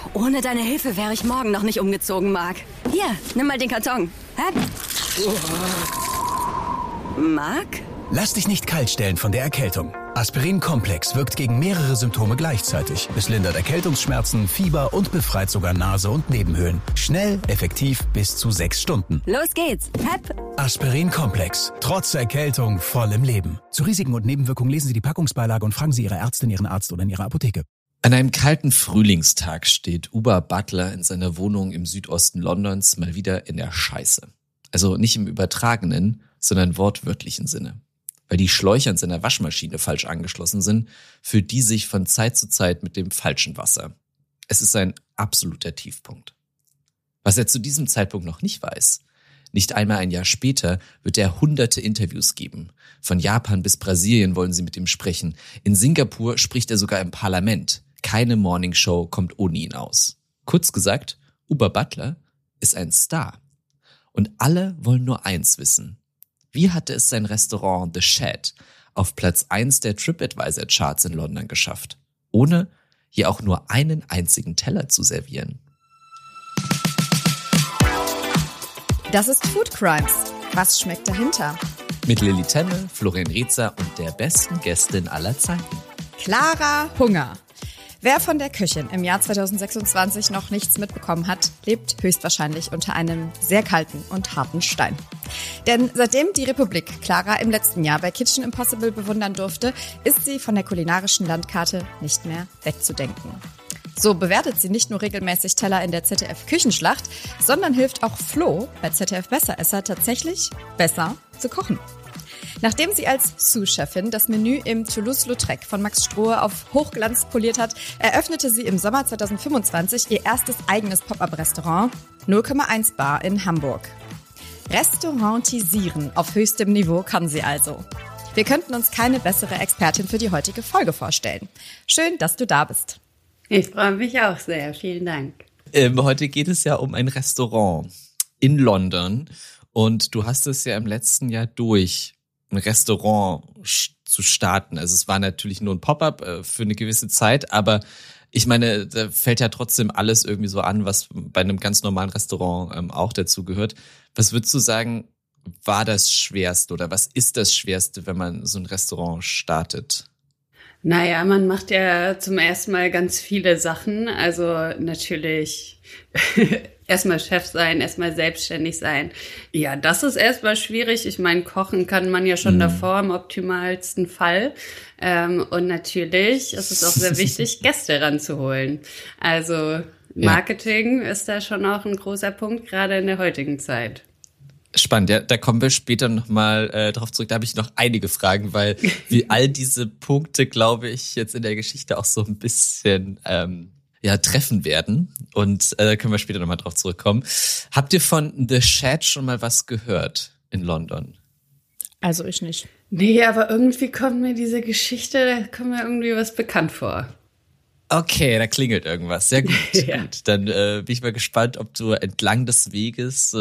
Ohne deine Hilfe wäre ich morgen noch nicht umgezogen, Marc. Hier, nimm mal den Karton. Hä? Marc? Lass dich nicht kalt stellen von der Erkältung. Aspirin-Komplex wirkt gegen mehrere Symptome gleichzeitig. Es lindert Erkältungsschmerzen, Fieber und befreit sogar Nase und Nebenhöhlen. Schnell, effektiv, bis zu 6 Stunden. Los geht's. Hep. Aspirin-Komplex. Trotz Erkältung voll im Leben. Zu Risiken und Nebenwirkungen lesen Sie die Packungsbeilage und fragen Sie Ihre Ärztin, Ihren Arzt oder in Ihrer Apotheke. An einem kalten Frühlingstag steht Uber Butler in seiner Wohnung im Südosten Londons mal wieder in der Scheiße. Also nicht im übertragenen, sondern wortwörtlichen Sinne. Weil die Schläuche an seiner Waschmaschine falsch angeschlossen sind, füllt die sich von Zeit zu Zeit mit dem falschen Wasser. Es ist ein absoluter Tiefpunkt. Was er zu diesem Zeitpunkt noch nicht weiß: Nicht einmal ein Jahr später wird er hunderte Interviews geben. Von Japan bis Brasilien wollen sie mit ihm sprechen. In Singapur spricht er sogar im Parlament. Keine Morningshow kommt ohne ihn aus. Kurz gesagt, Uber Butler ist ein Star. Und alle wollen nur eins wissen: Wie hatte es sein Restaurant The Shed auf Platz 1 der TripAdvisor-Charts in London geschafft, ohne hier auch nur einen einzigen Teller zu servieren? Das ist Food Crimes. Was schmeckt dahinter? Mit Lilly Temme, Florian Reetzer und der besten Gästin aller Zeiten: Clara Hunger. Wer von der Köchin im Jahr 2026 noch nichts mitbekommen hat, lebt höchstwahrscheinlich unter einem sehr kalten und harten Stein. Denn seitdem die Republik Clara im letzten Jahr bei Kitchen Impossible bewundern durfte, ist sie von der kulinarischen Landkarte nicht mehr wegzudenken. So bewertet sie nicht nur regelmäßig Teller in der ZDF-Küchenschlacht, sondern hilft auch Flo bei ZDF Besseresser tatsächlich besser zu kochen. Nachdem sie als Sous-Chefin das Menü im Toulouse-Lautrec von Max Strohe auf Hochglanz poliert hat, eröffnete sie im Sommer 2025 ihr erstes eigenes Pop-Up-Restaurant, 0,1 Bar in Hamburg. Restaurantisieren auf höchstem Niveau kann sie also. Wir könnten uns keine bessere Expertin für die heutige Folge vorstellen. Schön, dass du da bist. Ich freue mich auch sehr. Vielen Dank. Heute geht es ja um ein Restaurant in London. Und du hast es ja im letzten Jahr durch, ein Restaurant zu starten. Also es war natürlich nur ein Pop-up für eine gewisse Zeit, aber ich meine, da fällt ja trotzdem alles irgendwie so an, was bei einem ganz normalen Restaurant auch dazu gehört. Was würdest du sagen, war das Schwerste oder was ist das Schwerste, wenn man so ein Restaurant startet? Naja, man macht ja zum ersten Mal ganz viele Sachen. Also natürlich erstmal Chef sein, erstmal selbstständig sein. Ja, das ist erstmal schwierig. Ich meine, kochen kann man ja schon davor im optimalsten Fall. Und natürlich ist es auch sehr wichtig, Gäste ranzuholen. Also Marketing ist da schon auch ein großer Punkt, gerade in der heutigen Zeit. Spannend, ja, da kommen wir später nochmal drauf zurück. Da habe ich noch einige Fragen, weil wie all diese Punkte, glaube ich, jetzt in der Geschichte auch so ein bisschen treffen werden. Und da können wir später nochmal drauf zurückkommen. Habt ihr von The Shed schon mal was gehört in London? Also ich nicht. Nee, aber irgendwie kommt mir diese Geschichte, da kommt mir irgendwie was bekannt vor. Okay, da klingelt irgendwas. Sehr gut. Ja. Gut. Dann bin ich mal gespannt, ob du entlang des Weges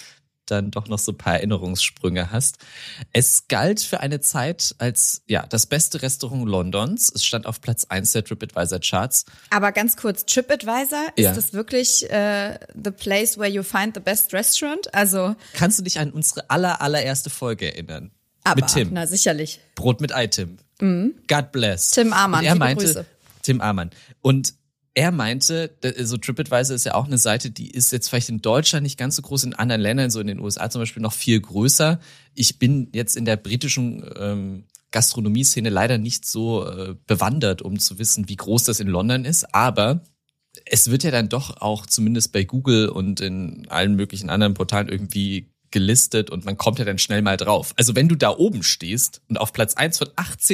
dann doch noch so ein paar Erinnerungssprünge hast. Es galt für eine Zeit als das beste Restaurant Londons. Es stand auf Platz 1 der TripAdvisor-Charts. Aber ganz kurz, TripAdvisor, ist das wirklich the place where you find the best restaurant? Also kannst du dich an unsere allererste Folge erinnern? Aber, mit Tim. Na sicherlich. Brot mit Ei, Tim. God bless. Tim Amann, liebe Grüße. Tim Amann. Und er meinte, so TripAdvisor ist ja auch eine Seite, die ist jetzt vielleicht in Deutschland nicht ganz so groß, in anderen Ländern, so in den USA zum Beispiel noch viel größer. Ich bin jetzt in der britischen Gastronomie-Szene leider nicht so bewandert, um zu wissen, wie groß das in London ist. Aber es wird ja dann doch auch zumindest bei Google und in allen möglichen anderen Portalen irgendwie gelistet und man kommt ja dann schnell mal drauf. Also wenn du da oben stehst und auf Platz 1 von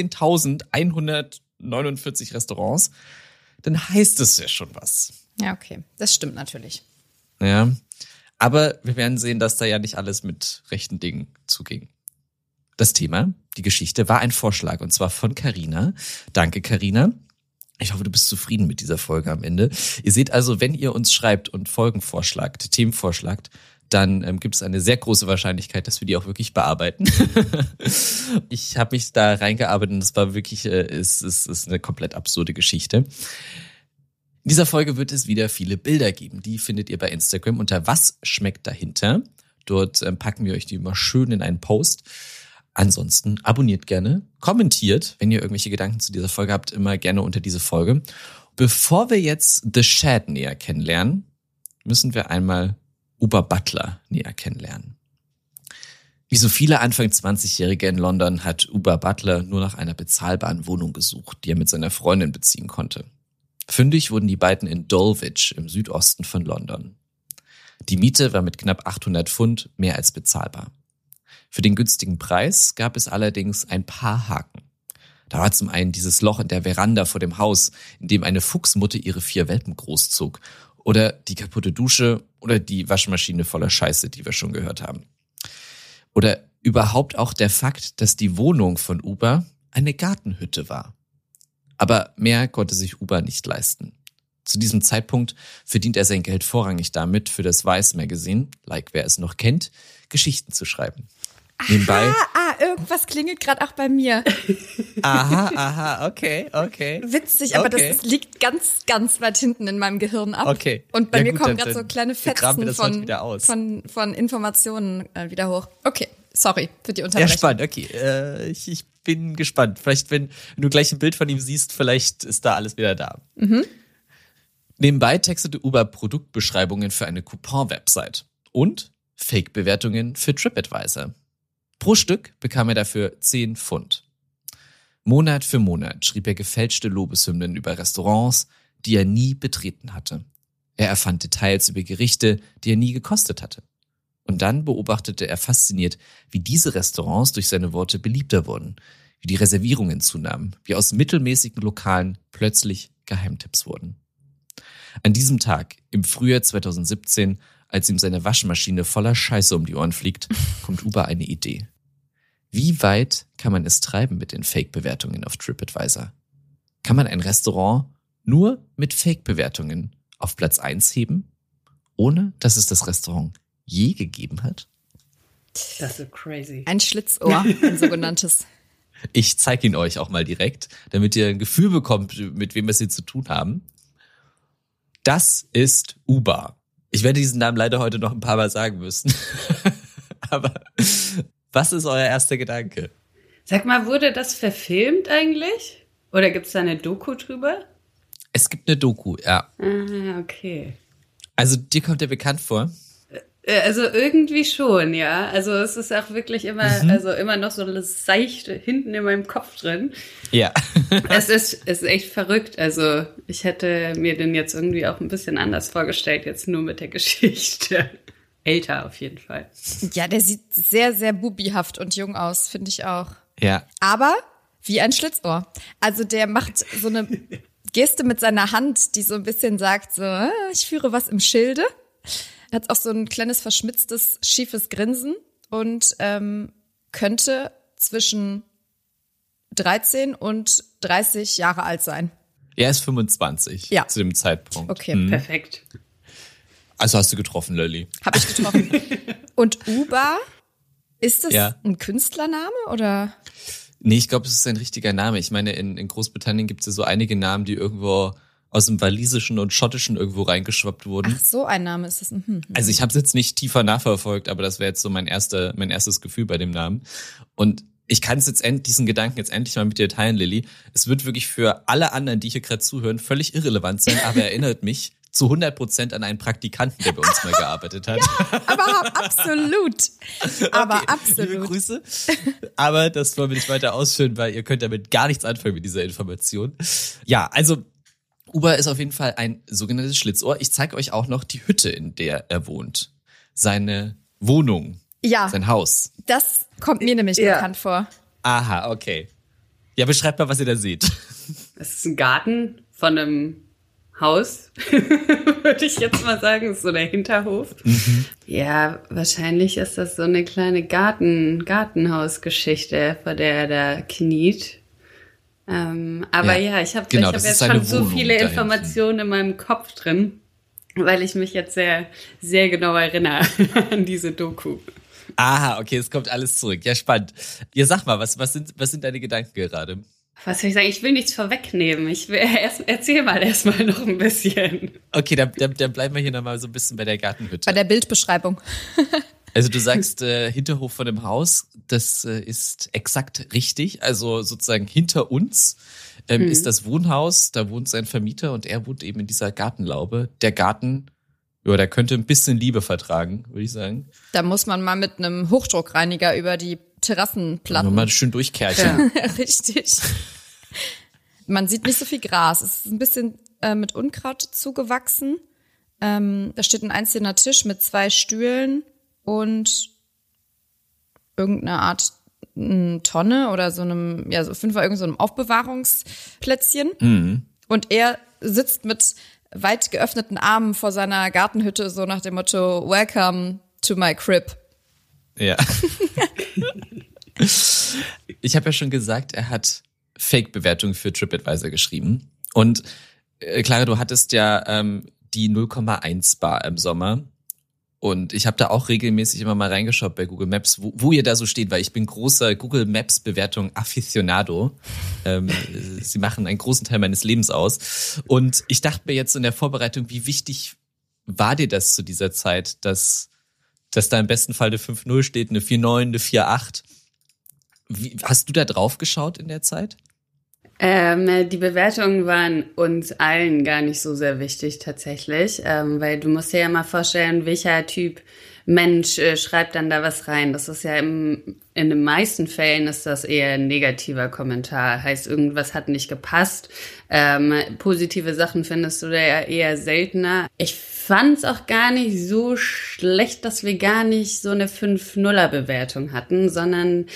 18.149 Restaurants, dann heißt es ja schon was. Ja, okay. Das stimmt natürlich. Ja, aber wir werden sehen, dass da ja nicht alles mit rechten Dingen zuging. Das Thema, die Geschichte, war ein Vorschlag und zwar von Carina. Danke, Carina. Ich hoffe, du bist zufrieden mit dieser Folge am Ende. Ihr seht also, wenn ihr uns schreibt und Folgen vorschlagt, Themen vorschlagt, dann gibt es eine sehr große Wahrscheinlichkeit, dass wir die auch wirklich bearbeiten. Ich habe mich da reingearbeitet und es war wirklich, es ist eine komplett absurde Geschichte. In dieser Folge wird es wieder viele Bilder geben. Die findet ihr bei Instagram unter Was schmeckt dahinter. Dort packen wir euch die immer schön in einen Post. Ansonsten abonniert gerne, kommentiert, wenn ihr irgendwelche Gedanken zu dieser Folge habt, immer gerne unter diese Folge. Bevor wir jetzt The Shad näher kennenlernen, müssen wir einmal Uber Butler näher kennenlernen. Wie so viele Anfang 20-Jährige in London hat Uber Butler nur nach einer bezahlbaren Wohnung gesucht, die er mit seiner Freundin beziehen konnte. Fündig wurden die beiden in Dulwich im Südosten von London. Die Miete war mit knapp 800 Pfund mehr als bezahlbar. Für den günstigen Preis gab es allerdings ein paar Haken. Da war zum einen dieses Loch in der Veranda vor dem Haus, in dem eine Fuchsmutter ihre 4 Welpen großzog. Oder die kaputte Dusche oder die Waschmaschine voller Scheiße, die wir schon gehört haben. Oder überhaupt auch der Fakt, dass die Wohnung von Uber eine Gartenhütte war. Aber mehr konnte sich Uber nicht leisten. Zu diesem Zeitpunkt verdient er sein Geld vorrangig damit, für das Vice Magazine, like wer es noch kennt, Geschichten zu schreiben. Nebenbei. Irgendwas klingelt gerade auch bei mir. Okay. Witzig, aber das liegt ganz, ganz weit hinten in meinem Gehirn ab. Okay. Und bei mir gut, kommen gerade so kleine Fetzen von Informationen wieder hoch. Okay, sorry für die Unterbrechung. Ja, spannend, okay. Ich bin gespannt. Vielleicht, wenn du gleich ein Bild von ihm siehst, vielleicht ist da alles wieder da. Mhm. Nebenbei textete Uber Produktbeschreibungen für eine Coupon-Website und Fake-Bewertungen für TripAdvisor. Pro Stück bekam er dafür 10 Pfund. Monat für Monat schrieb er gefälschte Lobeshymnen über Restaurants, die er nie betreten hatte. Er erfand Details über Gerichte, die er nie gekostet hatte. Und dann beobachtete er fasziniert, wie diese Restaurants durch seine Worte beliebter wurden, wie die Reservierungen zunahmen, wie aus mittelmäßigen Lokalen plötzlich Geheimtipps wurden. An diesem Tag, im Frühjahr 2017, als ihm seine Waschmaschine voller Scheiße um die Ohren fliegt, kommt Uber eine Idee. Wie weit kann man es treiben mit den Fake-Bewertungen auf TripAdvisor? Kann man ein Restaurant nur mit Fake-Bewertungen auf Platz 1 heben, ohne dass es das Restaurant je gegeben hat? Das ist crazy. Ein Schlitzohr, ein sogenanntes. Ich zeige ihn euch auch mal direkt, damit ihr ein Gefühl bekommt, mit wem wir es hier zu tun haben. Das ist Uber. Ich werde diesen Namen leider heute noch ein paar Mal sagen müssen. Aber was ist euer erster Gedanke? Sag mal, wurde das verfilmt eigentlich? Oder gibt es da eine Doku drüber? Es gibt eine Doku, ja. Ah, okay. Also dir kommt der bekannt vor? Also irgendwie schon, ja. Also es ist auch wirklich immer noch so seicht hinten in meinem Kopf drin. Ja. Es ist echt verrückt. Also ich hätte mir den jetzt irgendwie auch ein bisschen anders vorgestellt, jetzt nur mit der Geschichte. Älter auf jeden Fall. Ja, der sieht sehr, sehr bubihaft und jung aus, finde ich auch. Ja. Aber wie ein Schlitzohr. Also der macht so eine Geste mit seiner Hand, die so ein bisschen sagt so, ich führe was im Schilde. Er hat auch so ein kleines verschmitztes, schiefes Grinsen und könnte zwischen 13 und 30 Jahre alt sein. Er ist 25 zu dem Zeitpunkt. Okay, perfekt. Also hast du getroffen, Lölli. Hab ich getroffen. Und Uber, ist das ein Künstlername oder? Nee, ich glaube, es ist ein richtiger Name. Ich meine, in Großbritannien gibt es ja so einige Namen, die irgendwo aus dem Walisischen und Schottischen irgendwo reingeschwappt wurden. Ach, so ein Name ist es. Also ich habe es jetzt nicht tiefer nachverfolgt, aber das wäre jetzt so mein erstes Gefühl bei dem Namen. Und ich kann diesen Gedanken jetzt endlich mal mit dir teilen, Lilly. Es wird wirklich für alle anderen, die hier gerade zuhören, völlig irrelevant sein, aber erinnert mich zu 100% an einen Praktikanten, der bei uns mal gearbeitet hat. Ja, aber absolut. Aber okay, absolut. Liebe Grüße. Aber das wollen wir nicht weiter ausführen, weil ihr könnt damit gar nichts anfangen mit dieser Information. Ja, also Uber ist auf jeden Fall ein sogenanntes Schlitzohr. Ich zeige euch auch noch die Hütte, in der er wohnt. Seine Wohnung. Ja. Sein Haus. Das kommt mir nämlich bekannt vor. Aha, okay. Ja, beschreibt mal, was ihr da seht. Es ist ein Garten von einem Haus, würde ich jetzt mal sagen. Das ist so der Hinterhof. Mhm. Ja, wahrscheinlich ist das so eine kleine Gartenhausgeschichte, vor der er da kniet. Aber ich habe jetzt schon so viele Informationen in meinem Kopf drin, weil ich mich jetzt sehr, sehr genau erinnere an diese Doku. Aha, okay, es kommt alles zurück. Ja, spannend. Ja, sag mal, was sind deine Gedanken gerade? Was soll ich sagen? Ich will nichts vorwegnehmen. Erzähl mal erstmal noch ein bisschen. Okay, dann bleiben wir hier nochmal so ein bisschen bei der Gartenhütte. Bei der Bildbeschreibung. Also du sagst Hinterhof von dem Haus, das ist exakt richtig. Also sozusagen hinter uns ist das Wohnhaus, da wohnt sein Vermieter und er wohnt eben in dieser Gartenlaube. Der Garten, ja, der könnte ein bisschen Liebe vertragen, würde ich sagen. Da muss man mal mit einem Hochdruckreiniger über die Terrassenplatten. Mal schön durchkerchen. Ja. Richtig. Man sieht nicht so viel Gras. Es ist ein bisschen mit Unkraut zugewachsen. Da steht ein einzelner Tisch mit 2 Stühlen und irgendeine Art Tonne oder so einem, ja, so auf jeden Fall irgend so einem Aufbewahrungsplätzchen. Mhm. Und er sitzt mit weit geöffneten Armen vor seiner Gartenhütte, so nach dem Motto, Welcome to my crib. Ja. Ich habe ja schon gesagt, er hat Fake-Bewertungen für TripAdvisor geschrieben. Und Clara, du hattest ja die 0,1 Bar im Sommer. Und ich habe da auch regelmäßig immer mal reingeschaut bei Google Maps, wo ihr da so steht, weil ich bin großer Google Maps Bewertung Aficionado. Sie machen einen großen Teil meines Lebens aus. Und ich dachte mir jetzt in der Vorbereitung, wie wichtig war dir das zu dieser Zeit, dass da im besten Fall eine 5.0 steht, eine 4.9, eine 4.8. Hast du da drauf geschaut in der Zeit? Die Bewertungen waren uns allen gar nicht so sehr wichtig tatsächlich, weil du musst dir ja mal vorstellen, welcher Typ Mensch schreibt dann da was rein. Das ist ja in den meisten Fällen ist das eher ein negativer Kommentar. Heißt, irgendwas hat nicht gepasst. Positive Sachen findest du da ja eher seltener. Ich fand es auch gar nicht so schlecht, dass wir gar nicht so eine 5-0er-Bewertung hatten, sondern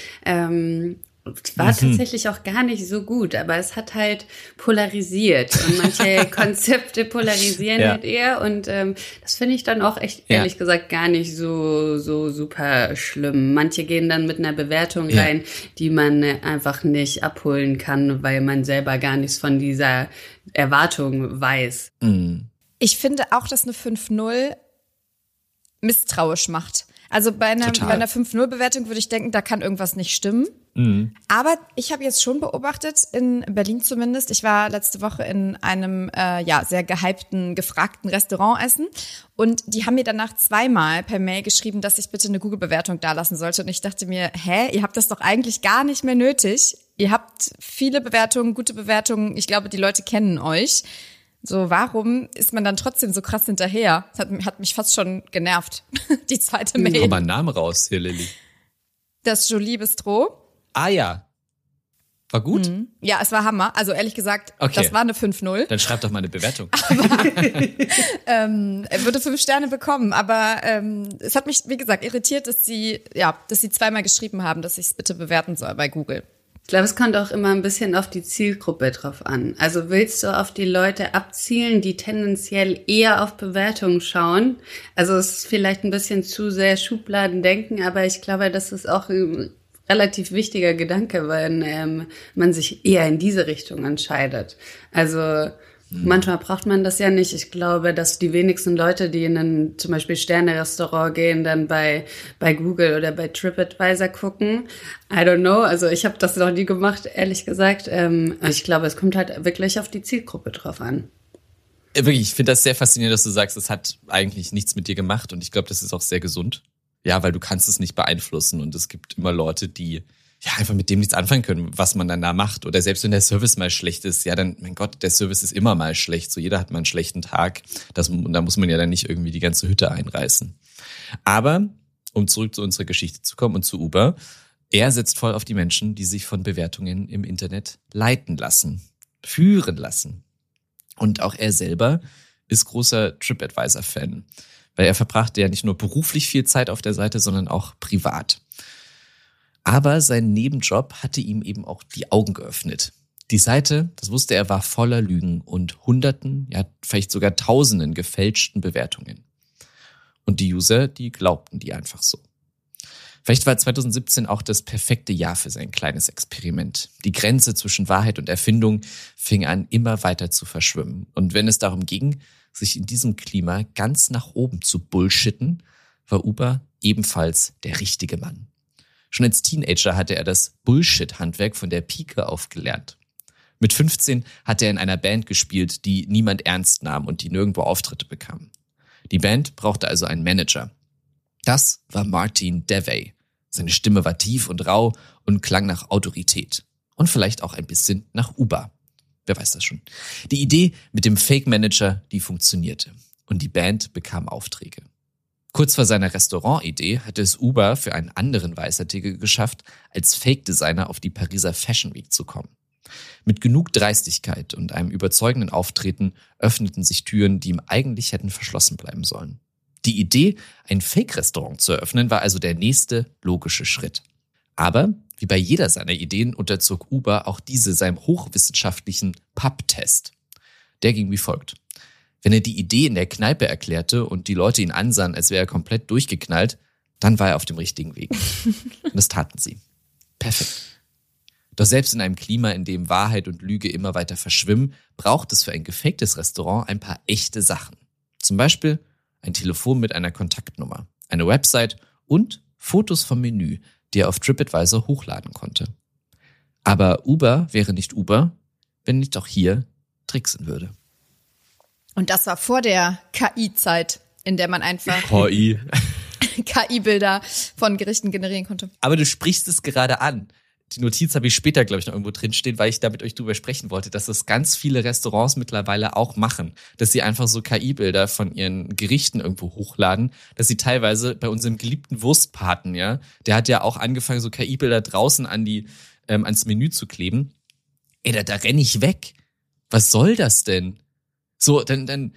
war tatsächlich auch gar nicht so gut, aber es hat halt polarisiert und manche Konzepte polarisieren halt eher und das finde ich dann auch echt ehrlich gesagt gar nicht so super schlimm. Manche gehen dann mit einer Bewertung rein, die man einfach nicht abholen kann, weil man selber gar nichts von dieser Erwartung weiß. Mhm. Ich finde auch, dass eine 5.0 misstrauisch macht. Also bei einer 5.0-Bewertung würde ich denken, da kann irgendwas nicht stimmen. Mhm. Aber ich habe jetzt schon beobachtet, in Berlin zumindest, ich war letzte Woche in einem sehr gehypten, gefragten Restaurant essen und die haben mir danach 2-mal per Mail geschrieben, dass ich bitte eine Google-Bewertung dalassen sollte und ich dachte mir, ihr habt das doch eigentlich gar nicht mehr nötig. Ihr habt viele Bewertungen, gute Bewertungen, ich glaube, die Leute kennen euch. So, warum ist man dann trotzdem so krass hinterher? Das hat mich fast schon genervt, die zweite Mail. Hau mal einen Namen raus hier, Lilly. Das Jolie Bistro. Ah ja. War gut? Mhm. Ja, es war Hammer. Also ehrlich gesagt, Das war eine 5.0. Dann schreib doch mal eine Bewertung. Er würde 5 Sterne bekommen, aber es hat mich, wie gesagt, irritiert, dass sie 2-mal geschrieben haben, dass ich es bitte bewerten soll bei Google. Ich glaube, es kommt auch immer ein bisschen auf die Zielgruppe drauf an. Also willst du auf die Leute abzielen, die tendenziell eher auf Bewertungen schauen? Also es ist vielleicht ein bisschen zu sehr Schubladendenken, aber ich glaube, das ist auch ein relativ wichtiger Gedanke, weil man sich eher in diese Richtung entscheidet. Also manchmal braucht man das ja nicht. Ich glaube, dass die wenigsten Leute, die in ein zum Beispiel Sterne-Restaurant gehen, dann bei Google oder bei TripAdvisor gucken. I don't know. Also ich habe das noch nie gemacht, ehrlich gesagt. Ich glaube, es kommt halt wirklich auf die Zielgruppe drauf an. Wirklich, ich finde das sehr faszinierend, dass du sagst, es hat eigentlich nichts mit dir gemacht und ich glaube, das ist auch sehr gesund. Ja, weil du kannst es nicht beeinflussen und es gibt immer Leute, die einfach mit dem nichts anfangen können, was man dann da macht. Oder selbst wenn der Service mal schlecht ist, ja dann, mein Gott, der Service ist immer mal schlecht. So jeder hat mal einen schlechten Tag. Da muss man ja dann nicht irgendwie die ganze Hütte einreißen. Aber, um zurück zu unserer Geschichte zu kommen und zu Uber, er setzt voll auf die Menschen, die sich von Bewertungen im Internet leiten lassen, führen lassen. Und auch er selber ist großer TripAdvisor-Fan. Weil er verbrachte ja nicht nur beruflich viel Zeit auf der Seite, sondern auch privat. Aber sein Nebenjob hatte ihm eben auch die Augen geöffnet. Die Seite, das wusste er, war voller Lügen und Hunderten, ja vielleicht sogar Tausenden gefälschten Bewertungen. Und die User, die glaubten die einfach so. Vielleicht war 2017 auch das perfekte Jahr für sein kleines Experiment. Die Grenze zwischen Wahrheit und Erfindung fing an, immer weiter zu verschwimmen. Und wenn es darum ging, sich in diesem Klima ganz nach oben zu bullshitten, war Uber ebenfalls der richtige Mann. Schon als Teenager hatte er das Bullshit-Handwerk von der Pike auf gelernt. Mit 15 hat er in einer Band gespielt, die niemand ernst nahm und die nirgendwo Auftritte bekam. Die Band brauchte also einen Manager. Das war Martin Devey. Seine Stimme war tief und rau und klang nach Autorität. Und vielleicht auch ein bisschen nach Uber. Wer weiß das schon. Die Idee mit dem Fake-Manager, die funktionierte. Und die Band bekam Aufträge. Kurz vor seiner Restaurant-Idee hatte es Uber für einen anderen Weißertiger geschafft, als Fake-Designer auf die Pariser Fashion Week zu kommen. Mit genug Dreistigkeit und einem überzeugenden Auftreten öffneten sich Türen, die ihm eigentlich hätten verschlossen bleiben sollen. Die Idee, ein Fake-Restaurant zu eröffnen, war also der nächste logische Schritt. Aber wie bei jeder seiner Ideen unterzog Uber auch diese seinem hochwissenschaftlichen Pub-Test. Der ging wie folgt. Wenn er die Idee in der Kneipe erklärte und die Leute ihn ansahen, als wäre er komplett durchgeknallt, dann war er auf dem richtigen Weg. Und das taten sie. Perfekt. Doch selbst in einem Klima, in dem Wahrheit und Lüge immer weiter verschwimmen, braucht es für ein gefaktes Restaurant ein paar echte Sachen. Zum Beispiel ein Telefon mit einer Kontaktnummer, eine Website und Fotos vom Menü, die er auf TripAdvisor hochladen konnte. Aber Uber wäre nicht Uber, wenn nicht auch hier tricksen würde. Und das war vor der KI-Zeit, in der man einfach KI. KI-Bilder von Gerichten generieren konnte. Aber du sprichst es gerade an. Die Notiz habe ich später, glaube ich, noch irgendwo drinstehen, weil ich da mit euch drüber sprechen wollte, dass das ganz viele Restaurants mittlerweile auch machen. Dass sie einfach so KI-Bilder von ihren Gerichten irgendwo hochladen. Dass sie teilweise bei unserem geliebten Wurstpaten, ja, der hat ja auch angefangen, so KI-Bilder draußen ans Menü zu kleben. Ey, da renne ich weg. Was soll das denn? So, dann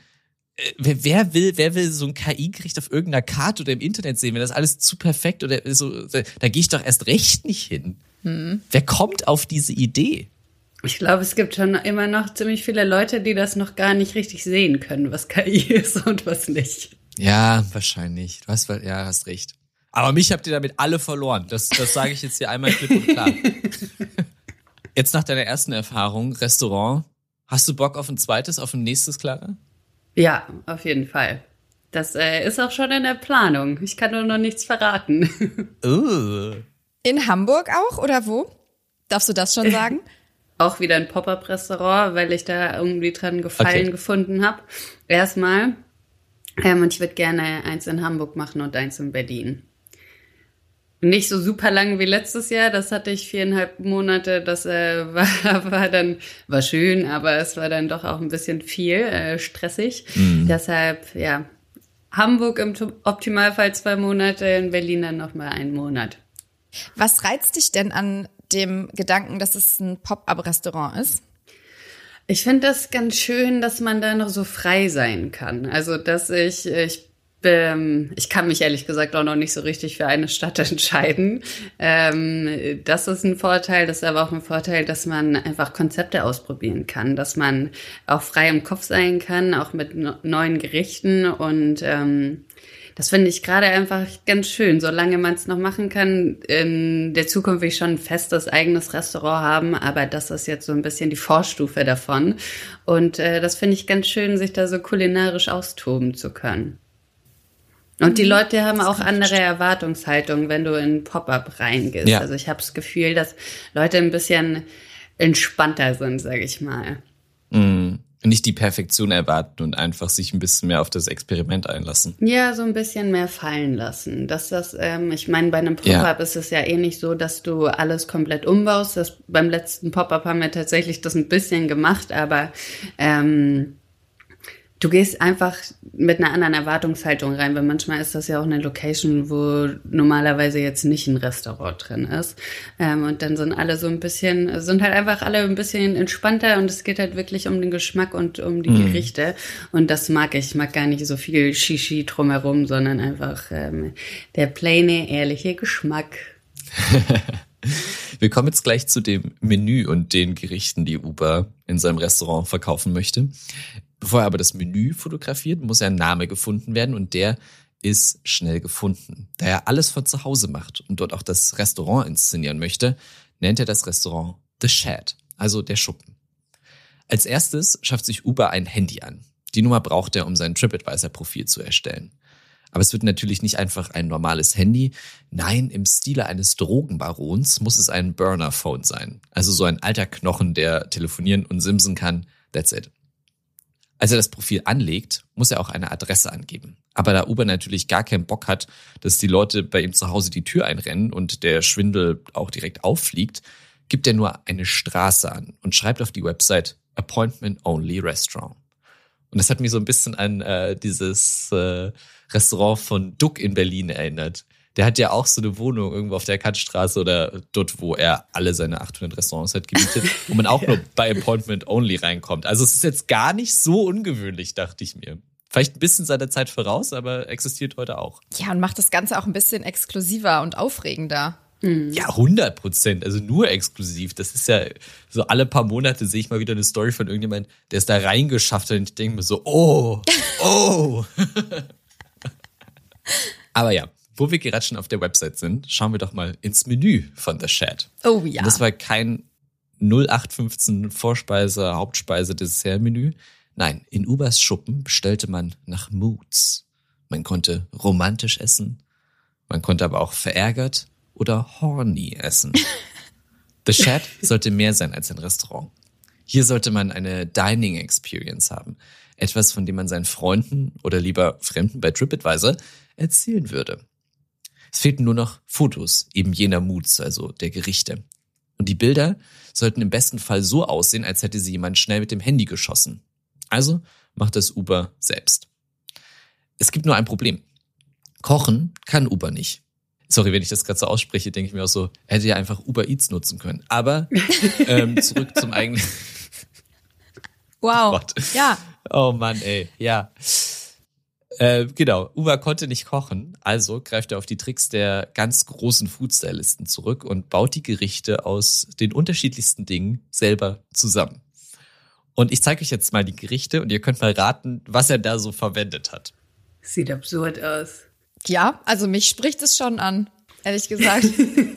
wer will so ein KI-Gericht auf irgendeiner Karte oder im Internet sehen, wenn das alles zu perfekt oder so, da gehe ich doch erst recht nicht hin. Wer kommt auf diese Idee? Ich glaube, es gibt schon immer noch ziemlich viele Leute, die das noch gar nicht richtig sehen können, was KI ist und was nicht. Ja, wahrscheinlich. Du hast recht. Aber mich habt ihr damit alle verloren. Das sage ich jetzt hier einmal klipp und klar. Jetzt nach deiner ersten Erfahrung, Restaurant, hast du Bock auf ein zweites, auf ein nächstes, Clara? Ja, auf jeden Fall. Das ist auch schon in der Planung. Ich kann nur noch nichts verraten. In Hamburg auch oder wo? Darfst du das schon sagen? Auch wieder ein Pop-up-Restaurant, weil ich da irgendwie dran Gefallen gefunden habe. Erstmal. Und ich würde gerne eins in Hamburg machen und eins in Berlin. Nicht so super lang wie letztes Jahr, das hatte ich 4,5 Monate, das war schön, aber es war dann doch auch ein bisschen viel, stressig. Deshalb, ja, Hamburg im Optimalfall 2 Monate, in Berlin dann nochmal 1 Monat. Was reizt dich denn an dem Gedanken, dass es ein Pop-up-Restaurant ist? Ich finde das ganz schön, dass man da noch so frei sein kann. Also, dass ich kann mich ehrlich gesagt auch noch nicht so richtig für eine Stadt entscheiden. Das ist ein Vorteil, das ist aber auch ein Vorteil, dass man einfach Konzepte ausprobieren kann, dass man auch frei im Kopf sein kann, auch mit neuen Gerichten und das finde ich gerade einfach ganz schön, solange man es noch machen kann. In der Zukunft will ich schon ein festes eigenes Restaurant haben, aber das ist jetzt so ein bisschen die Vorstufe davon. Und das finde ich ganz schön, sich da so kulinarisch austoben zu können. Und die Leute haben auch andere Erwartungshaltungen, wenn du in Pop-up reingehst. Ja. Also ich habe das Gefühl, dass Leute ein bisschen entspannter sind, sage ich mal. Nicht die Perfektion erwarten und einfach sich ein bisschen mehr auf das Experiment einlassen. Ja, so ein bisschen mehr fallen lassen. Ich meine, bei einem Pop-up ist es ja eh nicht so, dass du alles komplett umbaust. Beim letzten Pop-up haben wir tatsächlich das ein bisschen gemacht, aber du gehst einfach mit einer anderen Erwartungshaltung rein, weil manchmal ist das ja auch eine Location, wo normalerweise jetzt nicht ein Restaurant drin ist. Und dann sind halt einfach alle ein bisschen entspannter und es geht halt wirklich um den Geschmack und um die Gerichte. Und das mag ich. Ich mag gar nicht so viel Shishi drumherum, sondern einfach der plaine, ehrliche Geschmack. Wir kommen jetzt gleich zu dem Menü und den Gerichten, die Uber in seinem Restaurant verkaufen möchte. Bevor er aber das Menü fotografiert, muss ein Name gefunden werden und der ist schnell gefunden. Da er alles von zu Hause macht und dort auch das Restaurant inszenieren möchte, nennt er das Restaurant The Shed, also der Schuppen. Als erstes schafft sich Uber ein Handy an. Die Nummer braucht er, um sein TripAdvisor-Profil zu erstellen. Aber es wird natürlich nicht einfach ein normales Handy. Nein, im Stile eines Drogenbarons muss es ein Burner-Phone sein. Also so ein alter Knochen, der telefonieren und simsen kann. That's it. Als er das Profil anlegt, muss er auch eine Adresse angeben. Aber da Uber natürlich gar keinen Bock hat, dass die Leute bei ihm zu Hause die Tür einrennen und der Schwindel auch direkt auffliegt, gibt er nur eine Straße an und schreibt auf die Website Appointment Only Restaurant. Und das hat mich so ein bisschen an dieses Restaurant von Duck in Berlin erinnert. Der hat ja auch so eine Wohnung irgendwo auf der Kantstraße oder dort, wo er alle seine 800 Restaurants hat gemietet, wo man auch nur bei Appointment Only reinkommt. Also es ist jetzt gar nicht so ungewöhnlich, dachte ich mir. Vielleicht ein bisschen seiner Zeit voraus, aber existiert heute auch. Ja, und macht das Ganze auch ein bisschen exklusiver und aufregender. Ja, 100%. Also nur exklusiv. Das ist ja so, alle paar Monate sehe ich mal wieder eine Story von irgendjemandem, der es da reingeschafft hat und ich denke mir so, oh. Aber ja, wo wir gerade schon auf der Website sind, schauen wir doch mal ins Menü von The Shed. Oh ja. Und das war kein 0815 Vorspeise, Hauptspeise, Dessertmenü. Nein, in Ubers Schuppen bestellte man nach Moods. Man konnte romantisch essen, man konnte aber auch verärgert oder horny essen. The Shed sollte mehr sein als ein Restaurant. Hier sollte man eine Dining Experience haben. Etwas, von dem man seinen Freunden oder lieber Fremden bei TripAdvisor erzählen würde. Es fehlten nur noch Fotos eben jener Moods, also der Gerichte. Und die Bilder sollten im besten Fall so aussehen, als hätte sie jemand schnell mit dem Handy geschossen. Also macht das Uber selbst. Es gibt nur ein Problem. Kochen kann Uber nicht. Sorry, wenn ich das gerade so ausspreche, denke ich mir auch so, er hätte ja einfach Uber Eats nutzen können. Aber zurück zum eigenen... Wow, Gott. ja. Oh Mann, ey, ja. Genau, Uber konnte nicht kochen, also greift er auf die Tricks der ganz großen Foodstylisten zurück und baut die Gerichte aus den unterschiedlichsten Dingen selber zusammen. Und ich zeige euch jetzt mal die Gerichte und ihr könnt mal raten, was er da so verwendet hat. Sieht absurd aus. Ja, also mich spricht es schon an, ehrlich gesagt.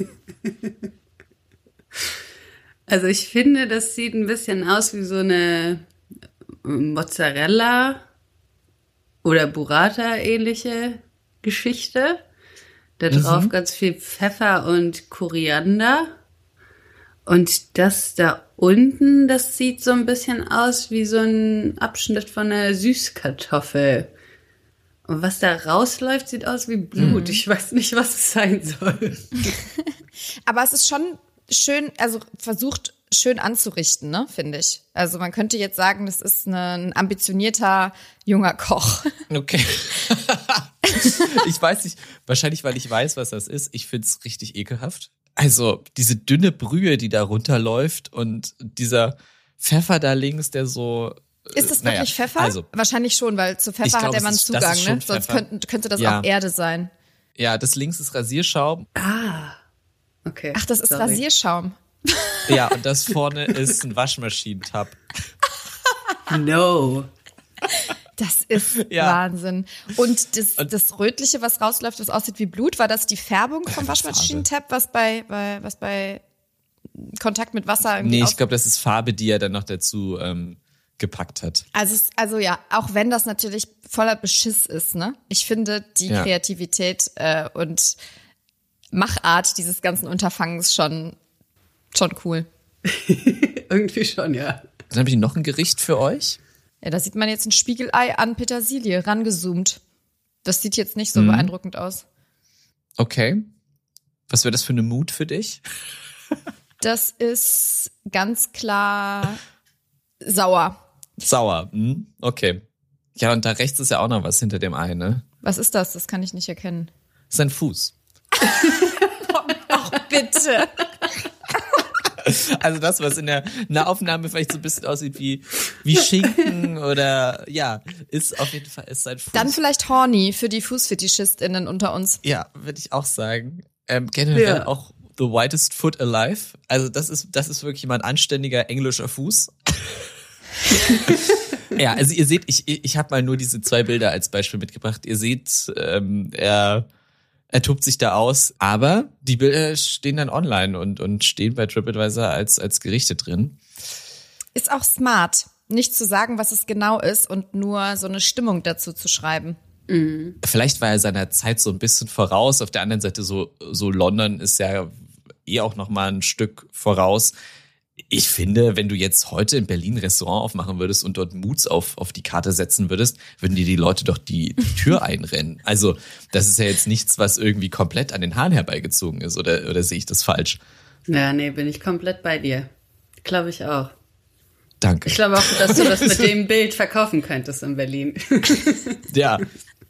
Also ich finde, das sieht ein bisschen aus wie so eine Mozzarella oder Burrata-ähnliche Geschichte. Da drauf ganz viel Pfeffer und Koriander. Und das da unten, das sieht so ein bisschen aus wie so ein Abschnitt von einer Süßkartoffel. Und was da rausläuft, sieht aus wie Blut. Ich weiß nicht, was es sein soll. Aber es ist schon schön, also versucht schön anzurichten, ne, finde ich. Also man könnte jetzt sagen, das ist ein ambitionierter junger Koch. Okay. Ich weiß nicht, wahrscheinlich, weil ich weiß, was das ist. Ich find's richtig ekelhaft. Also diese dünne Brühe, die da runterläuft und dieser Pfeffer da links, der so... Ist das wirklich Pfeffer? Also, wahrscheinlich schon, weil zu Pfeffer hat der Mann Zugang, ne? Sonst könnte das auch Erde sein. Ja, das links ist Rasierschaum. Ah, okay. Ach, das ist Rasierschaum. Ja, und das vorne ist ein Waschmaschinentab. No. Das ist Wahnsinn. Und das Rötliche, was rausläuft, was aussieht wie Blut, war das die Färbung vom Waschmaschinentab, was bei Kontakt mit Wasser irgendwie ich glaube, das ist Farbe, die er dann noch dazu gepackt hat. Also ja, auch wenn das natürlich voller Beschiss ist, ne? Ich finde die Kreativität und Machart dieses ganzen Unterfangens schon cool. Irgendwie schon, ja. Dann habe ich noch ein Gericht für euch. Ja, da sieht man jetzt ein Spiegelei an Petersilie rangezoomt. Das sieht jetzt nicht so beeindruckend aus. Okay. Was wäre das für eine Mood für dich? Das ist ganz klar sauer. Sauer, okay. Ja, und da rechts ist ja auch noch was hinter dem Ei, ne? Was ist das? Das kann ich nicht erkennen. Das ist ein Fuß. Ach, bitte. Also das, was in der Nahaufnahme vielleicht so ein bisschen aussieht wie Schinken oder ist auf jeden Fall sein Fuß. Dann vielleicht horny für die FußfetischistInnen unter uns. Ja, würde ich auch sagen. Generell auch the whitest foot alive. Also das ist wirklich mal ein anständiger englischer Fuß. Ja, also ihr seht, ich habe mal nur diese 2 Bilder als Beispiel mitgebracht. Ihr seht, er tobt sich da aus, aber die Bilder stehen dann online und stehen bei TripAdvisor als Gerichte drin. Ist auch smart, nicht zu sagen, was es genau ist und nur so eine Stimmung dazu zu schreiben. Vielleicht war er seiner Zeit so ein bisschen voraus. Auf der anderen Seite so London ist ja auch noch mal ein Stück voraus. Ich finde, wenn du jetzt heute in Berlin ein Restaurant aufmachen würdest und dort Moods auf die Karte setzen würdest, würden dir die Leute doch die Tür einrennen. Also das ist ja jetzt nichts, was irgendwie komplett an den Haaren herbeigezogen ist. Oder sehe ich das falsch? Ja, nee, bin ich komplett bei dir. Glaube ich auch. Danke. Ich glaube auch, dass du das mit dem Bild verkaufen könntest in Berlin. Ja.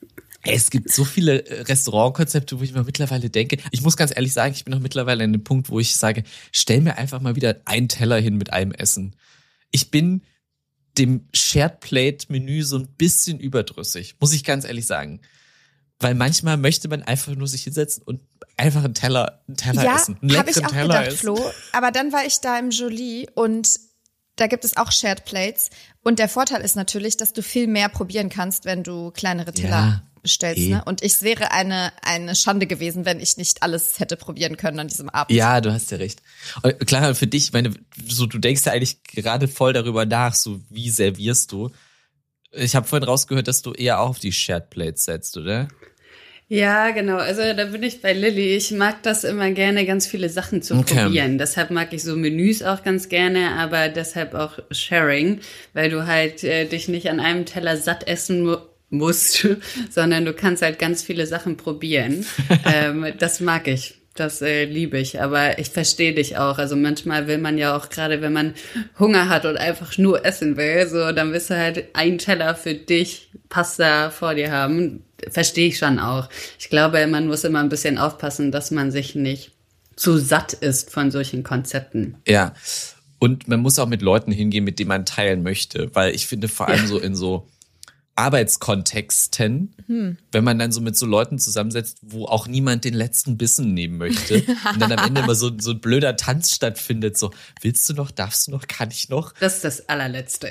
Es gibt so viele Restaurantkonzepte, wo ich mir mittlerweile denke, ich muss ganz ehrlich sagen, ich bin noch mittlerweile an dem Punkt, wo ich sage, stell mir einfach mal wieder einen Teller hin mit einem Essen. Ich bin dem Shared Plate Menü so ein bisschen überdrüssig, muss ich ganz ehrlich sagen. Weil manchmal möchte man einfach nur sich hinsetzen und einfach einen Teller essen. Einen habe ich auch Teller gedacht, Flo. Aber dann war ich da im Jolie und da gibt es auch Shared Plates. Und der Vorteil ist natürlich, dass du viel mehr probieren kannst, wenn du kleinere Teller bestellst. Ne? Und es wäre eine Schande gewesen, wenn ich nicht alles hätte probieren können an diesem Abend. Ja, du hast ja recht. Und Clara, für dich, du denkst ja eigentlich gerade voll darüber nach, so wie servierst du. Ich habe vorhin rausgehört, dass du eher auch auf die Shared Plates setzt, oder? Ja, genau. Also da bin ich bei Lilly. Ich mag das immer gerne, ganz viele Sachen zu probieren. Deshalb mag ich so Menüs auch ganz gerne, aber deshalb auch Sharing, weil du halt dich nicht an einem Teller satt essen musst, sondern du kannst halt ganz viele Sachen probieren. Das mag ich. Das liebe ich, aber ich verstehe dich auch. Also manchmal will man ja auch, gerade wenn man Hunger hat und einfach nur essen will, so dann willst du halt einen Teller für dich Pasta vor dir haben. Verstehe ich schon auch. Ich glaube, man muss immer ein bisschen aufpassen, dass man sich nicht zu satt ist von solchen Konzepten. Ja, und man muss auch mit Leuten hingehen, mit denen man teilen möchte, weil ich finde vor allem so in so Arbeitskontexten, wenn man dann so mit so Leuten zusammensetzt, wo auch niemand den letzten Bissen nehmen möchte und dann am Ende immer so ein blöder Tanz stattfindet, so, willst du noch, darfst du noch, kann ich noch? Das ist das allerletzte.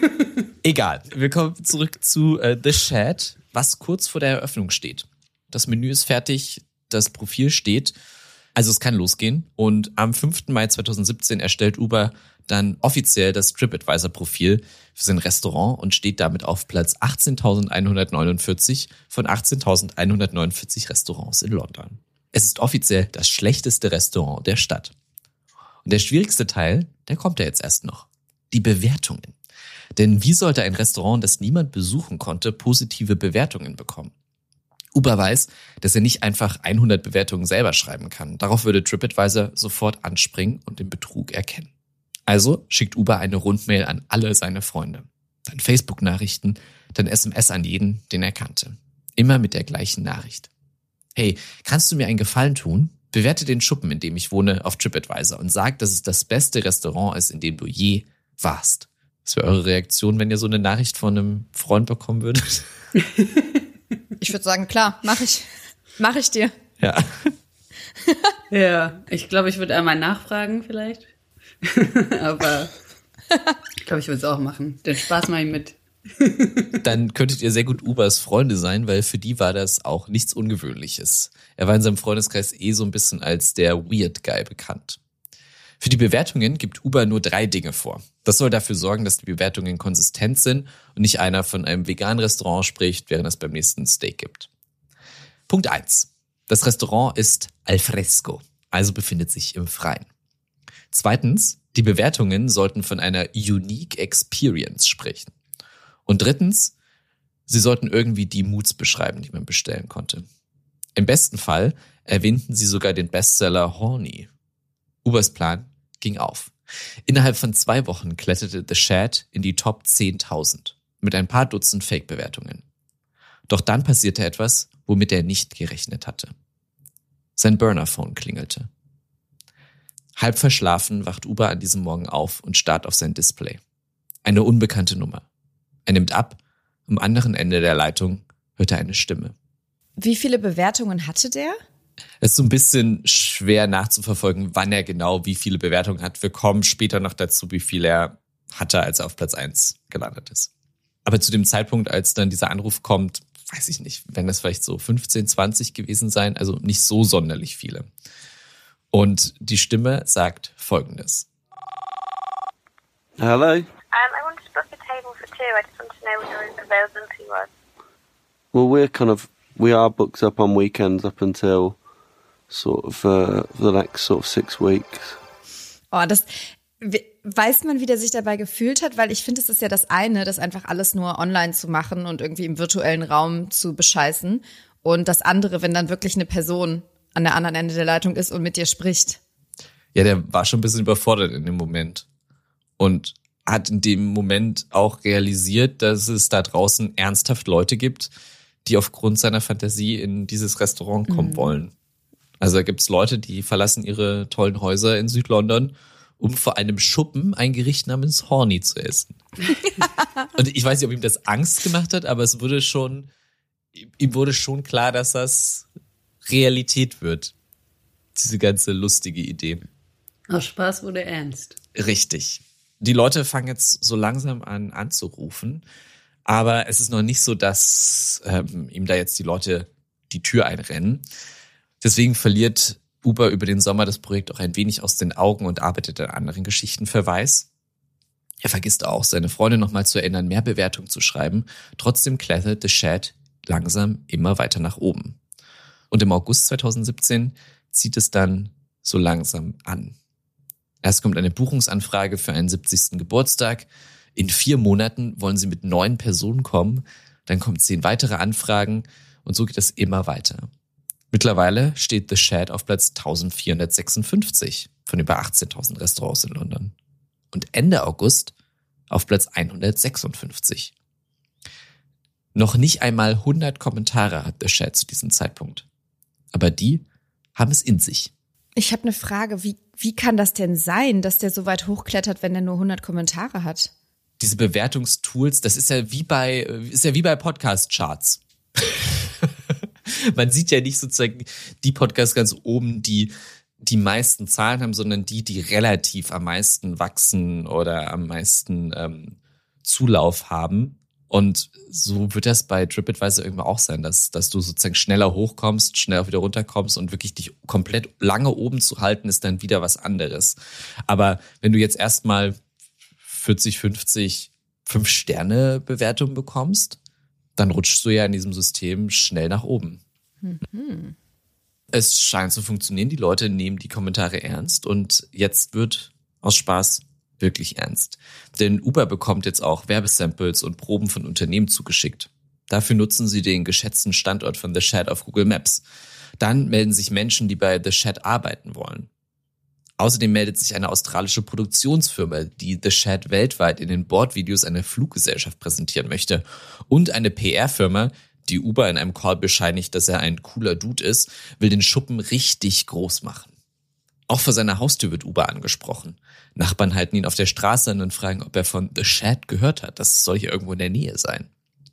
Egal, wir kommen zurück zu The Shed, was kurz vor der Eröffnung steht. Das Menü ist fertig, das Profil steht, also es kann losgehen und am 5. Mai 2017 erstellt Uber dann offiziell das TripAdvisor-Profil für sein Restaurant und steht damit auf Platz 18.149 von 18.149 Restaurants in London. Es ist offiziell das schlechteste Restaurant der Stadt. Und der schwierigste Teil, der kommt ja jetzt erst noch. Die Bewertungen. Denn wie sollte ein Restaurant, das niemand besuchen konnte, positive Bewertungen bekommen? Uber weiß, dass er nicht einfach 100 Bewertungen selber schreiben kann. Darauf würde TripAdvisor sofort anspringen und den Betrug erkennen. Also schickt Uber eine Rundmail an alle seine Freunde. Dann Facebook-Nachrichten, dann SMS an jeden, den er kannte. Immer mit der gleichen Nachricht. Hey, kannst du mir einen Gefallen tun? Bewerte den Schuppen, in dem ich wohne, auf TripAdvisor und sag, dass es das beste Restaurant ist, in dem du je warst. Was wäre eure Reaktion, wenn ihr so eine Nachricht von einem Freund bekommen würdet? Ich würde sagen, klar, mach ich dir. Ja. Ja, ich glaube, ich würde einmal nachfragen vielleicht. Aber ich glaube, ich würde es auch machen. Den Spaß mache ich mit. Dann könntet ihr sehr gut Ubers Freunde sein, weil für die war das auch nichts Ungewöhnliches. Er war in seinem Freundeskreis so ein bisschen als der Weird Guy bekannt. Für die Bewertungen gibt Uber nur 3 Dinge vor. Das soll dafür sorgen, dass die Bewertungen konsistent sind und nicht einer von einem veganen Restaurant spricht, während es beim nächsten Steak gibt. Punkt 1. Das Restaurant ist al fresco, also befindet sich im Freien. 2. Die Bewertungen sollten von einer unique experience sprechen. Und 3. sie sollten irgendwie die Moods beschreiben, die man bestellen konnte. Im besten Fall erwähnten sie sogar den Bestseller Horny. Ubers Plan ging auf. Innerhalb von 2 Wochen kletterte The Shed in die Top 10.000 mit ein paar Dutzend Fake-Bewertungen. Doch dann passierte etwas, womit er nicht gerechnet hatte. Sein Burner-Phone klingelte. Halb verschlafen wacht Uber an diesem Morgen auf und starrt auf sein Display. Eine unbekannte Nummer. Er nimmt ab, am anderen Ende der Leitung hört er eine Stimme. Wie viele Bewertungen hatte der? Es ist so ein bisschen schwer nachzuverfolgen, wann er genau wie viele Bewertungen hat. Wir kommen später noch dazu, wie viel er hatte, als er auf Platz 1 gelandet ist. Aber zu dem Zeitpunkt, als dann dieser Anruf kommt, weiß ich nicht, wenn das vielleicht so 15, 20 gewesen sein, also nicht so sonderlich viele. Und die Stimme sagt Folgendes. Hello? I wanted to book a table for 2. I just wanted to know what your availability was. Well, we are booked up on weekends up until sort of the next sort of 6 weeks. Oh, weiß man, wie der sich dabei gefühlt hat? Weil ich finde, es ist ja das eine, das einfach alles nur online zu machen und irgendwie im virtuellen Raum zu bescheißen. Und das andere, wenn dann wirklich eine Person an der anderen Ende der Leitung ist und mit dir spricht. Ja, der war schon ein bisschen überfordert in dem Moment. Und hat in dem Moment auch realisiert, dass es da draußen ernsthaft Leute gibt, die aufgrund seiner Fantasie in dieses Restaurant kommen wollen. Also da gibt's Leute, die verlassen ihre tollen Häuser in Südlondon, um vor einem Schuppen ein Gericht namens Horny zu essen. Und ich weiß nicht, ob ihm das Angst gemacht hat, aber ihm wurde schon klar, dass das Realität wird. Diese ganze lustige Idee. Aus Spaß wurde ernst. Richtig. Die Leute fangen jetzt so langsam an anzurufen, aber es ist noch nicht so, dass ihm da jetzt die Leute die Tür einrennen. Deswegen verliert Uber über den Sommer das Projekt auch ein wenig aus den Augen und arbeitet an anderen Geschichten für Weiß. Er vergisst auch, seine Freunde nochmal zu erinnern, mehr Bewertungen zu schreiben. Trotzdem klettert The Shed langsam immer weiter nach oben. Und im August 2017 zieht es dann so langsam an. Erst kommt eine Buchungsanfrage für einen 70. Geburtstag. In 4 Monaten wollen sie mit 9 Personen kommen. Dann kommen 10 weitere Anfragen und so geht es immer weiter. Mittlerweile steht The Shed auf Platz 1456 von über 18.000 Restaurants in London. Und Ende August auf Platz 156. Noch nicht einmal 100 Kommentare hat The Shed zu diesem Zeitpunkt. Aber die haben es in sich. Ich habe eine Frage, wie kann das denn sein, dass der so weit hochklettert, wenn der nur 100 Kommentare hat? Diese Bewertungstools, das ist ja wie bei Podcast-Charts. Man sieht ja nicht sozusagen die Podcasts ganz oben, die meisten Zahlen haben, sondern die relativ am meisten wachsen oder am meisten Zulauf haben. Und so wird das bei TripAdvisor irgendwann auch sein, dass du sozusagen schneller hochkommst, schneller wieder runterkommst und wirklich dich komplett lange oben zu halten, ist dann wieder was anderes. Aber wenn du jetzt erstmal 40, 50 5-Sterne-Bewertungen bekommst, dann rutschst du ja in diesem System schnell nach oben. Mhm. Es scheint zu funktionieren, die Leute nehmen die Kommentare ernst und jetzt wird aus Spaß wirklich ernst. Denn Uber bekommt jetzt auch Werbesamples und Proben von Unternehmen zugeschickt. Dafür nutzen sie den geschätzten Standort von The Shed auf Google Maps. Dann melden sich Menschen, die bei The Shed arbeiten wollen. Außerdem meldet sich eine australische Produktionsfirma, die The Shed weltweit in den Bordvideos einer Fluggesellschaft präsentieren möchte. Und eine PR-Firma, die Uber in einem Call bescheinigt, dass er ein cooler Dude ist, will den Schuppen richtig groß machen. Auch vor seiner Haustür wird Uber angesprochen. Nachbarn halten ihn auf der Straße an und fragen, ob er von The Shed gehört hat. Das soll hier irgendwo in der Nähe sein.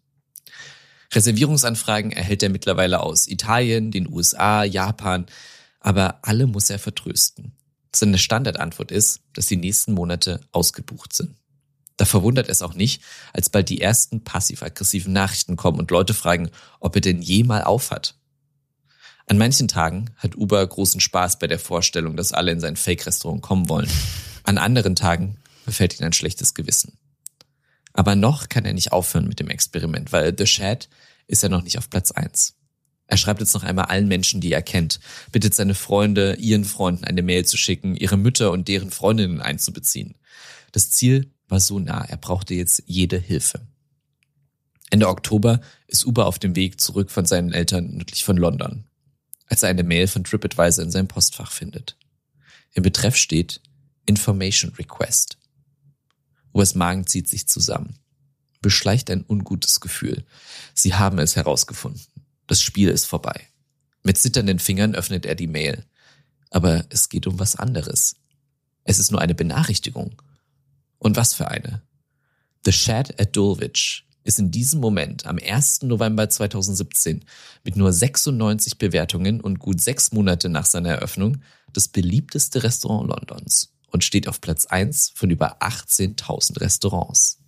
Reservierungsanfragen erhält er mittlerweile aus Italien, den USA, Japan, aber alle muss er vertrösten. Seine Standardantwort ist, dass die nächsten Monate ausgebucht sind. Da verwundert es auch nicht, als bald die ersten passiv-aggressiven Nachrichten kommen und Leute fragen, ob er denn je mal aufhat. An manchen Tagen hat Uber großen Spaß bei der Vorstellung, dass alle in sein Fake-Restaurant kommen wollen. An anderen Tagen befällt ihn ein schlechtes Gewissen. Aber noch kann er nicht aufhören mit dem Experiment, weil The Shed ist ja noch nicht auf Platz 1. Er schreibt jetzt noch einmal allen Menschen, die er kennt, bittet seine Freunde, ihren Freunden eine Mail zu schicken, ihre Mütter und deren Freundinnen einzubeziehen. Das Ziel war so nah, er brauchte jetzt jede Hilfe. Ende Oktober ist Uber auf dem Weg zurück von seinen Eltern nördlich von London, als er eine Mail von TripAdvisor in seinem Postfach findet. Im Betreff steht Information Request. Ubers Magen zieht sich zusammen. Beschleicht ein ungutes Gefühl. Sie haben es herausgefunden. Das Spiel ist vorbei. Mit zitternden Fingern öffnet er die Mail. Aber es geht um was anderes. Es ist nur eine Benachrichtigung. Und was für eine? The Shed at Dulwich ist in diesem Moment am 1. November 2017 mit nur 96 Bewertungen und gut 6 Monate nach seiner Eröffnung das beliebteste Restaurant Londons und steht auf Platz 1 von über 18.000 Restaurants.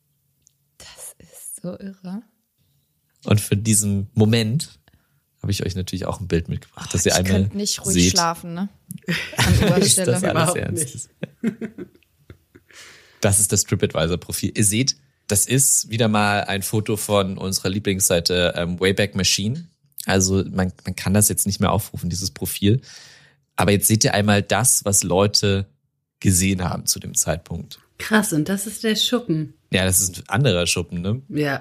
Das ist so irre. Und für diesen Moment habe ich euch natürlich auch ein Bild mitgebracht, dass ihr einmal könnt nicht ruhig seht, schlafen, ne? An ist das alles Überhaupt ernst. Das ist das TripAdvisor-Profil. Ihr seht, Das ist wieder mal ein Foto von unserer Lieblingsseite Wayback Machine. Also man kann das jetzt nicht mehr aufrufen, dieses Profil. Aber jetzt seht ihr einmal das, was Leute gesehen haben zu dem Zeitpunkt. Krass, und das ist der Schuppen. Ja, das ist ein anderer Schuppen, ne? Ja.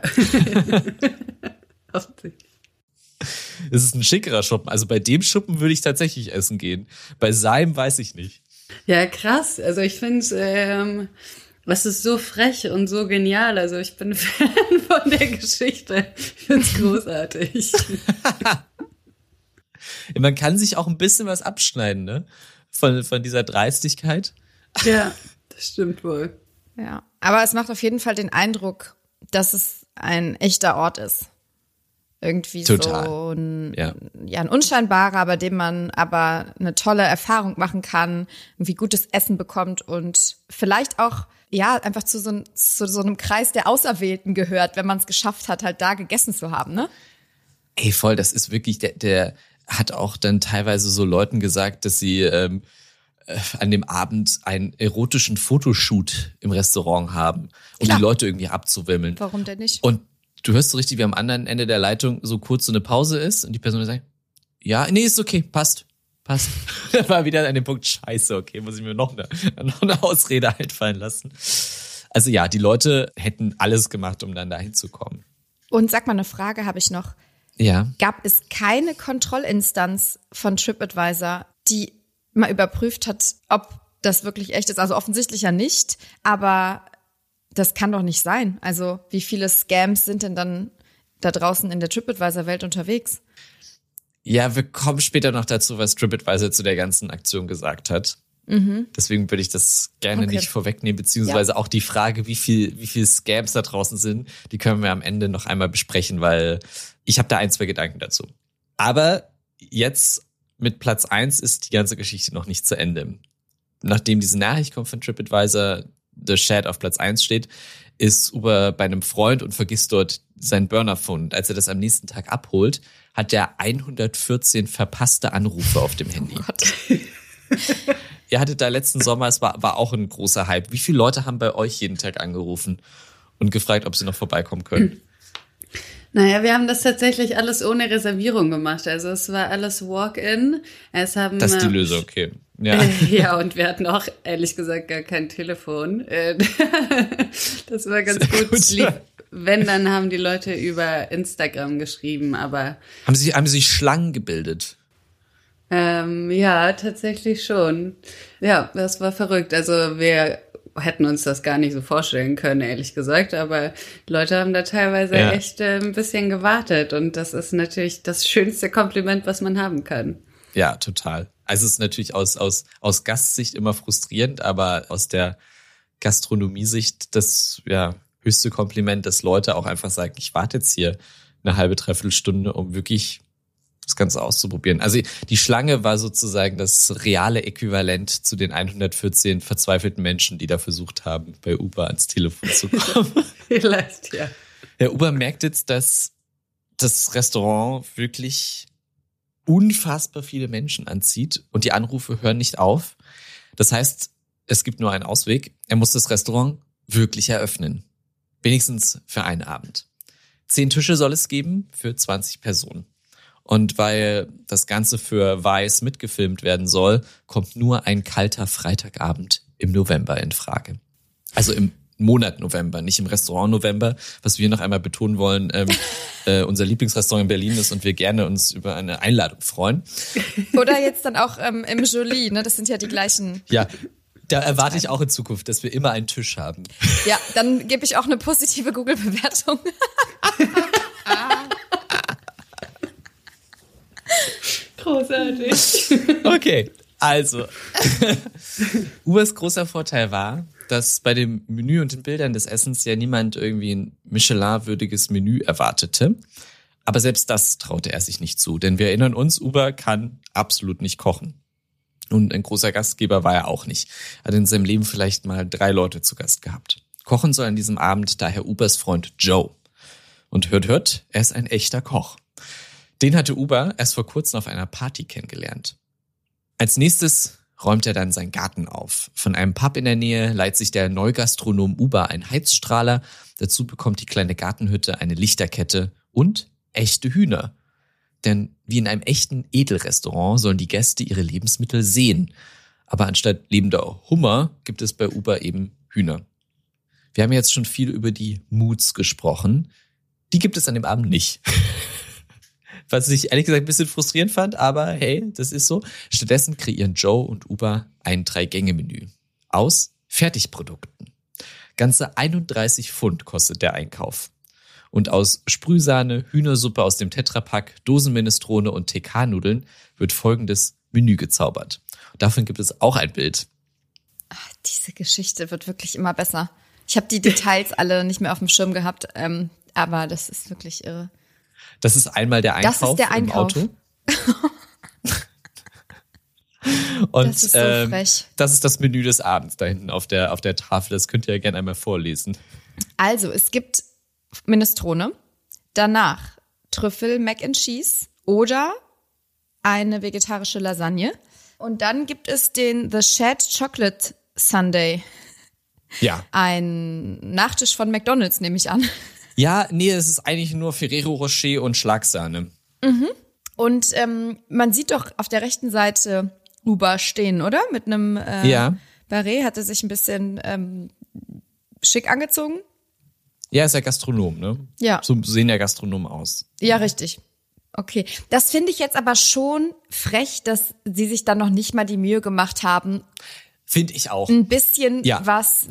Es ist ein schickerer Schuppen. Also bei dem Schuppen würde ich tatsächlich essen gehen. Bei seinem weiß ich nicht. Ja, krass. Also ich finde es ist so frech und so genial. Also ich bin Fan von der Geschichte. Ich finde es großartig. Man kann sich auch ein bisschen was abschneiden, ne? Von dieser Dreistigkeit. Ja, das stimmt wohl. Ja, aber es macht auf jeden Fall den Eindruck, dass es ein echter Ort ist. Irgendwie total. So ein unscheinbarer, aber dem man aber eine tolle Erfahrung machen kann, irgendwie gutes Essen bekommt und vielleicht auch einfach zu so einem Kreis der Auserwählten gehört, wenn man es geschafft hat, halt da gegessen zu haben, ne? Ey, voll, das ist wirklich, der hat auch dann teilweise so Leuten gesagt, dass sie an dem Abend einen erotischen Fotoshoot im Restaurant haben, um die Leute irgendwie abzuwimmeln. Warum denn nicht? Und du hörst so richtig, wie am anderen Ende der Leitung so kurz so eine Pause ist und die Person sagt, ja, nee, ist okay, passt. Da war wieder an dem Punkt, scheiße, okay, muss ich mir noch eine Ausrede einfallen lassen. Also ja, die Leute hätten alles gemacht, um dann da hinzukommen. Und sag mal, eine Frage habe ich noch. Ja. Gab es keine Kontrollinstanz von TripAdvisor, die mal überprüft hat, ob das wirklich echt ist? Also offensichtlich ja nicht, aber das kann doch nicht sein. Also wie viele Scams sind denn dann da draußen in der TripAdvisor-Welt unterwegs? Ja, wir kommen später noch dazu, was TripAdvisor zu der ganzen Aktion gesagt hat. Mhm. Deswegen würde ich das gerne nicht vorwegnehmen, beziehungsweise auch die Frage, wie viel Scams da draußen sind, die können wir am Ende noch einmal besprechen, weil ich habe da 1, 2 Gedanken dazu. Aber jetzt mit Platz 1 ist die ganze Geschichte noch nicht zu Ende. Nachdem diese Nachricht kommt von TripAdvisor, The Shed auf Platz 1 steht, ist Uber bei einem Freund und vergisst dort sein Burnerphone. Und als er das am nächsten Tag abholt, hat er 114 verpasste Anrufe auf dem Handy. Oh Gott. Ihr hattet da letzten Sommer, es war auch ein großer Hype. Wie viele Leute haben bei euch jeden Tag angerufen und gefragt, ob sie noch vorbeikommen können? Naja, wir haben das tatsächlich alles ohne Reservierung gemacht. Also es war alles Walk-in. Das ist die Lösung, okay. Ja. Ja, und wir hatten auch, ehrlich gesagt, gar kein Telefon. Das war ganz gut. Wenn, dann haben die Leute über Instagram geschrieben, aber... Haben sie sich Schlangen gebildet? Ja, tatsächlich schon. Ja, das war verrückt. Also wir hätten uns das gar nicht so vorstellen können, ehrlich gesagt, aber die Leute haben da teilweise echt ein bisschen gewartet und das ist natürlich das schönste Kompliment, was man haben kann. Ja, total. Also es ist natürlich aus Gastsicht immer frustrierend, aber aus der Gastronomiesicht das höchste Kompliment, dass Leute auch einfach sagen, ich warte jetzt hier eine halbe, dreiviertel Stunde, um wirklich das Ganze auszuprobieren. Also die Schlange war sozusagen das reale Äquivalent zu den 114 verzweifelten Menschen, die da versucht haben, bei Uber ans Telefon zu kommen. Vielleicht, ja. Ja, Uber merkt jetzt, dass das Restaurant wirklich unfassbar viele Menschen anzieht und die Anrufe hören nicht auf. Das heißt, es gibt nur einen Ausweg. Er muss das Restaurant wirklich eröffnen. Wenigstens für einen Abend. 10 Tische soll es geben für 20 Personen. Und weil das Ganze für Vice mitgefilmt werden soll, kommt nur ein kalter Freitagabend im November in Frage. Also im Monat November, nicht im Restaurant November, was wir noch einmal betonen wollen, unser Lieblingsrestaurant in Berlin ist und wir gerne uns über eine Einladung freuen. Oder jetzt dann auch im Jolie, ne? Das sind ja die gleichen. Ja, da erwarte ich auch in Zukunft, dass wir immer einen Tisch haben. Ja, dann gebe ich auch eine positive Google-Bewertung. Großartig. Okay, also Ubers großer Vorteil war, dass bei dem Menü und den Bildern des Essens ja niemand irgendwie ein Michelin-würdiges Menü erwartete. Aber selbst das traute er sich nicht zu, denn wir erinnern uns, Uber kann absolut nicht kochen. Und ein großer Gastgeber war er auch nicht. Er hat in seinem Leben vielleicht mal 3 Leute zu Gast gehabt. Kochen soll an diesem Abend daher Ubers Freund Joe. Und hört, er ist ein echter Koch. Den hatte Uber erst vor kurzem auf einer Party kennengelernt. Als nächstes räumt er dann seinen Garten auf. Von einem Pub in der Nähe leiht sich der Neugastronom Uber einen Heizstrahler. Dazu bekommt die kleine Gartenhütte eine Lichterkette und echte Hühner. Denn wie in einem echten Edelrestaurant sollen die Gäste ihre Lebensmittel sehen. Aber anstatt lebender Hummer gibt es bei Uber eben Hühner. Wir haben jetzt schon viel über die Moods gesprochen. Die gibt es an dem Abend nicht. Was ich ehrlich gesagt ein bisschen frustrierend fand, aber hey, das ist so. Stattdessen kreieren Joe und Uber ein 3-Gänge-Menü aus Fertigprodukten. Ganze 31 Pfund kostet der Einkauf. Und aus Sprühsahne, Hühnersuppe aus dem Tetrapack, Dosenminestrone und TK-Nudeln wird folgendes Menü gezaubert. Und davon gibt es auch ein Bild. Ach, diese Geschichte wird wirklich immer besser. Ich habe die Details alle nicht mehr auf dem Schirm gehabt, aber das ist wirklich irre. Das ist einmal der Einkauf, das ist der Einkauf. im Auto. Und das ist so frech. Das ist das Menü des Abends da hinten auf der Tafel. Das könnt ihr ja gerne einmal vorlesen. Also, es gibt Minestrone, danach Trüffel Mac and Cheese oder eine vegetarische Lasagne. Und dann gibt es den The Shed Chocolate Sundae. Ja. Ein Nachtisch von McDonald's, nehme ich an. Ja, nee, es ist eigentlich nur Ferrero Rocher und Schlagsahne. Mhm. Und man sieht doch auf der rechten Seite Uber stehen, oder? Mit einem Barret, hat er sich ein bisschen schick angezogen. Ja, ist ja Gastronom, ne? Ja. So sehen ja Gastronomen aus. Ja, richtig. Okay. Das finde ich jetzt aber schon frech, dass sie sich dann noch nicht mal die Mühe gemacht haben. Finde ich auch. Ein bisschen was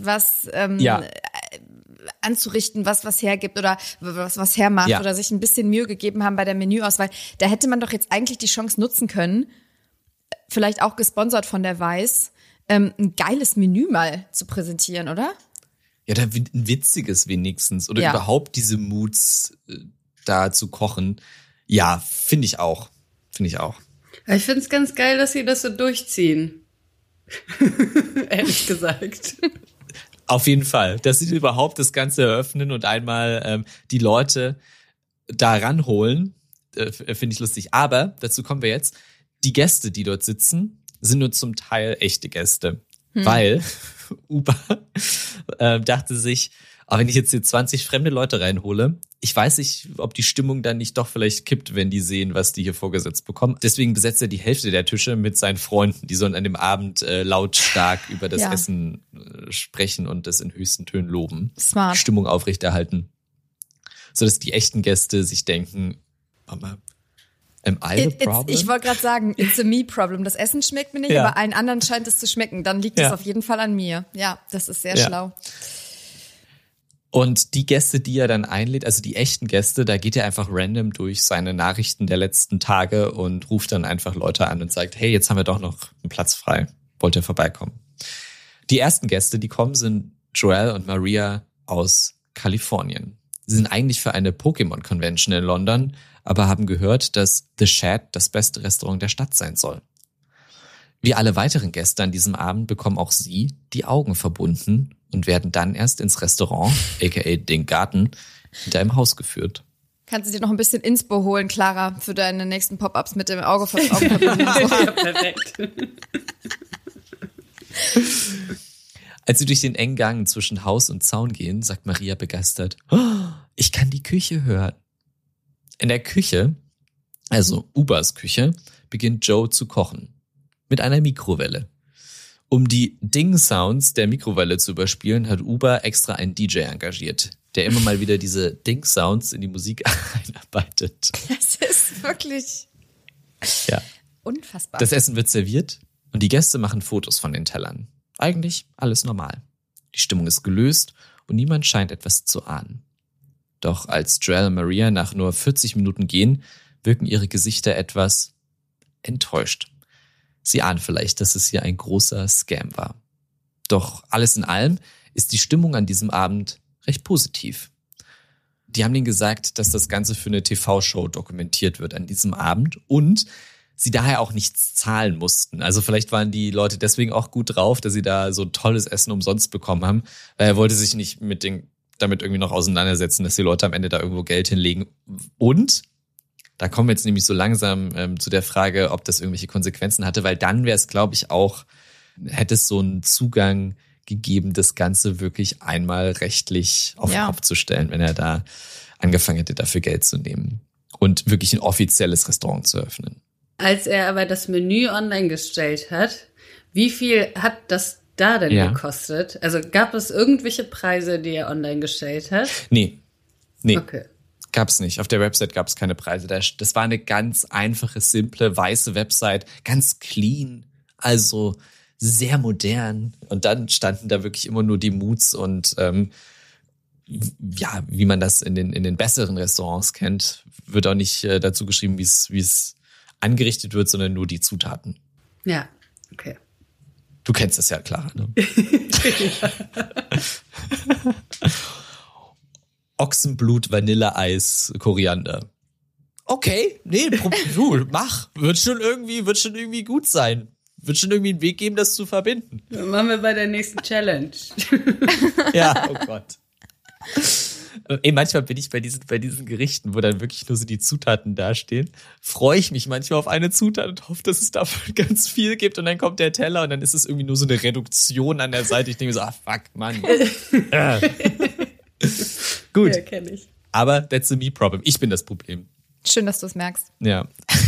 anzurichten, was hergibt oder was hermacht oder sich ein bisschen Mühe gegeben haben bei der Menüauswahl. Da hätte man doch jetzt eigentlich die Chance nutzen können, vielleicht auch gesponsert von der Weiß, ein geiles Menü mal zu präsentieren, oder? Ja, da ein witziges wenigstens oder überhaupt diese Moods da zu kochen. Ja, finde ich auch. Ich finde es ganz geil, dass sie das so durchziehen. Ehrlich gesagt. Auf jeden Fall, dass sie überhaupt das Ganze eröffnen und einmal die Leute da ranholen, finde ich lustig. Aber, dazu kommen wir jetzt, die Gäste, die dort sitzen, sind nur zum Teil echte Gäste. Weil Uber dachte sich, wenn ich jetzt hier 20 fremde Leute reinhole, ich weiß nicht, ob die Stimmung dann nicht doch vielleicht kippt, wenn die sehen, was die hier vorgesetzt bekommen. Deswegen besetzt er die Hälfte der Tische mit seinen Freunden. Die sollen an dem Abend lautstark über das Essen sprechen und das in höchsten Tönen loben. Smart. Stimmung aufrechterhalten. Sodass die echten Gäste sich denken, Mama, am I the problem? Ich wollte gerade sagen, it's a me problem. Das Essen schmeckt mir nicht, aber allen anderen scheint es zu schmecken. Dann liegt es auf jeden Fall an mir. Ja, das ist sehr schlau. Und die Gäste, die er dann einlädt, also die echten Gäste, da geht er einfach random durch seine Nachrichten der letzten Tage und ruft dann einfach Leute an und sagt, hey, jetzt haben wir doch noch einen Platz frei. Wollt ihr vorbeikommen? Die ersten Gäste, die kommen, sind Joel und Maria aus Kalifornien. Sie sind eigentlich für eine Pokémon-Convention in London, aber haben gehört, dass The Shed das beste Restaurant der Stadt sein soll. Wie alle weiteren Gäste an diesem Abend bekommen auch sie die Augen verbunden und werden dann erst ins Restaurant, aka den Garten, hinter einem Haus geführt. Kannst du dir noch ein bisschen Inspo holen, Clara, für deine nächsten Pop-Ups mit dem Auge verbunden? Ja, perfekt. Als sie durch den engen Gang zwischen Haus und Zaun gehen, sagt Maria begeistert, oh, ich kann die Küche hören. In der Küche, also Ubers Küche, beginnt Joe zu kochen. Mit einer Mikrowelle. Um die Ding-Sounds der Mikrowelle zu überspielen, hat Uber extra einen DJ engagiert, der immer mal wieder diese Ding-Sounds in die Musik einarbeitet. Das ist wirklich unfassbar. Das Essen wird serviert und die Gäste machen Fotos von den Tellern. Eigentlich alles normal. Die Stimmung ist gelöst und niemand scheint etwas zu ahnen. Doch als Joel und Maria nach nur 40 Minuten gehen, wirken ihre Gesichter etwas enttäuscht. Sie ahnen vielleicht, dass es hier ein großer Scam war. Doch alles in allem ist die Stimmung an diesem Abend recht positiv. Die haben denen gesagt, dass das Ganze für eine TV-Show dokumentiert wird an diesem Abend und sie daher auch nichts zahlen mussten. Also vielleicht waren die Leute deswegen auch gut drauf, dass sie da so tolles Essen umsonst bekommen haben, weil er wollte sich nicht damit irgendwie noch auseinandersetzen, dass die Leute am Ende da irgendwo Geld hinlegen. Und Da kommen wir jetzt nämlich so langsam zu der Frage, ob das irgendwelche Konsequenzen hatte, weil dann wäre es, glaube ich, auch, hätte es so einen Zugang gegeben, das Ganze wirklich einmal rechtlich auf den Kopf zu stellen, wenn er da angefangen hätte, dafür Geld zu nehmen und wirklich ein offizielles Restaurant zu öffnen. Als er aber das Menü online gestellt hat, wie viel hat das da denn gekostet? Also gab es irgendwelche Preise, die er online gestellt hat? Nee. Okay. Gab's nicht. Auf der Website gab es keine Preise. Das war eine ganz einfache, simple, weiße Website, ganz clean, also sehr modern. Und dann standen da wirklich immer nur die Moods und wie man das in den besseren Restaurants kennt, wird auch nicht dazu geschrieben, wie es angerichtet wird, sondern nur die Zutaten. Ja, okay. Du kennst das ja, Clara, ne? Ochsenblut, Vanilleeis, Koriander. Okay, nee, du, mach. Wird schon irgendwie gut sein. Wird schon irgendwie einen Weg geben, das zu verbinden. Dann machen wir bei der nächsten Challenge. Ja, oh Gott. Manchmal bin ich bei diesen Gerichten, wo dann wirklich nur so die Zutaten dastehen, freue ich mich manchmal auf eine Zutat und hoffe, dass es davon ganz viel gibt und dann kommt der Teller und dann ist es irgendwie nur so eine Reduktion an der Seite. Ich denke so, fuck, Mann. Gut. Ja, kenn ich. Aber that's a me problem. Ich bin das Problem. Schön, dass du es merkst. Ja.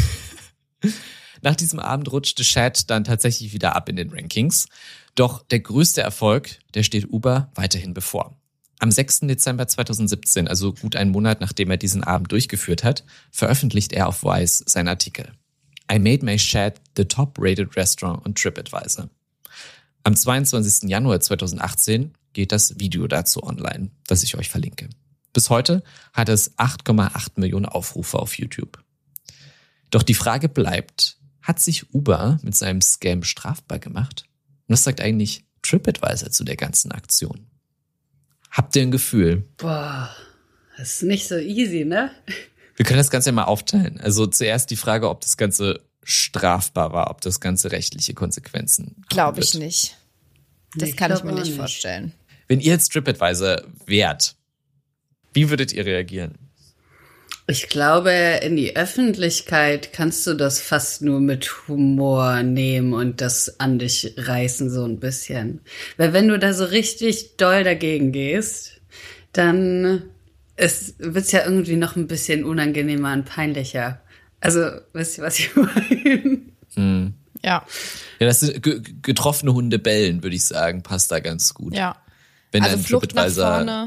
Nach diesem Abend rutschte Shad dann tatsächlich wieder ab in den Rankings. Doch der größte Erfolg, der steht Uber weiterhin bevor. Am 6. Dezember 2017, also gut einen Monat nachdem er diesen Abend durchgeführt hat, veröffentlicht er auf Vice seinen Artikel. I made my Shad the top-rated restaurant on TripAdvisor. Am 22. Januar 2018 geht das Video dazu online, das ich euch verlinke. Bis heute hat es 8,8 Millionen Aufrufe auf YouTube. Doch die Frage bleibt, hat sich Uber mit seinem Scam strafbar gemacht? Und was sagt eigentlich TripAdvisor zu der ganzen Aktion? Habt ihr ein Gefühl? Boah, das ist nicht so easy, ne? Wir können das Ganze mal aufteilen. Also zuerst die Frage, ob das Ganze strafbar war, ob das Ganze rechtliche Konsequenzen Glaube ich nicht. Das kann ich mir nicht vorstellen. Wenn ihr jetzt TripAdvisor wärt, wie würdet ihr reagieren? Ich glaube, in die Öffentlichkeit kannst du das fast nur mit Humor nehmen und das an dich reißen so ein bisschen. Weil wenn du da so richtig doll dagegen gehst, dann wird's ja irgendwie noch ein bisschen unangenehmer und peinlicher. Also, wisst ihr, was ich meine? Hm. Ja. Ja, das sind getroffene Hunde bellen, würde ich sagen, passt da ganz gut. Ja. Wenn also dann Flucht nach TripAdvisor vorne.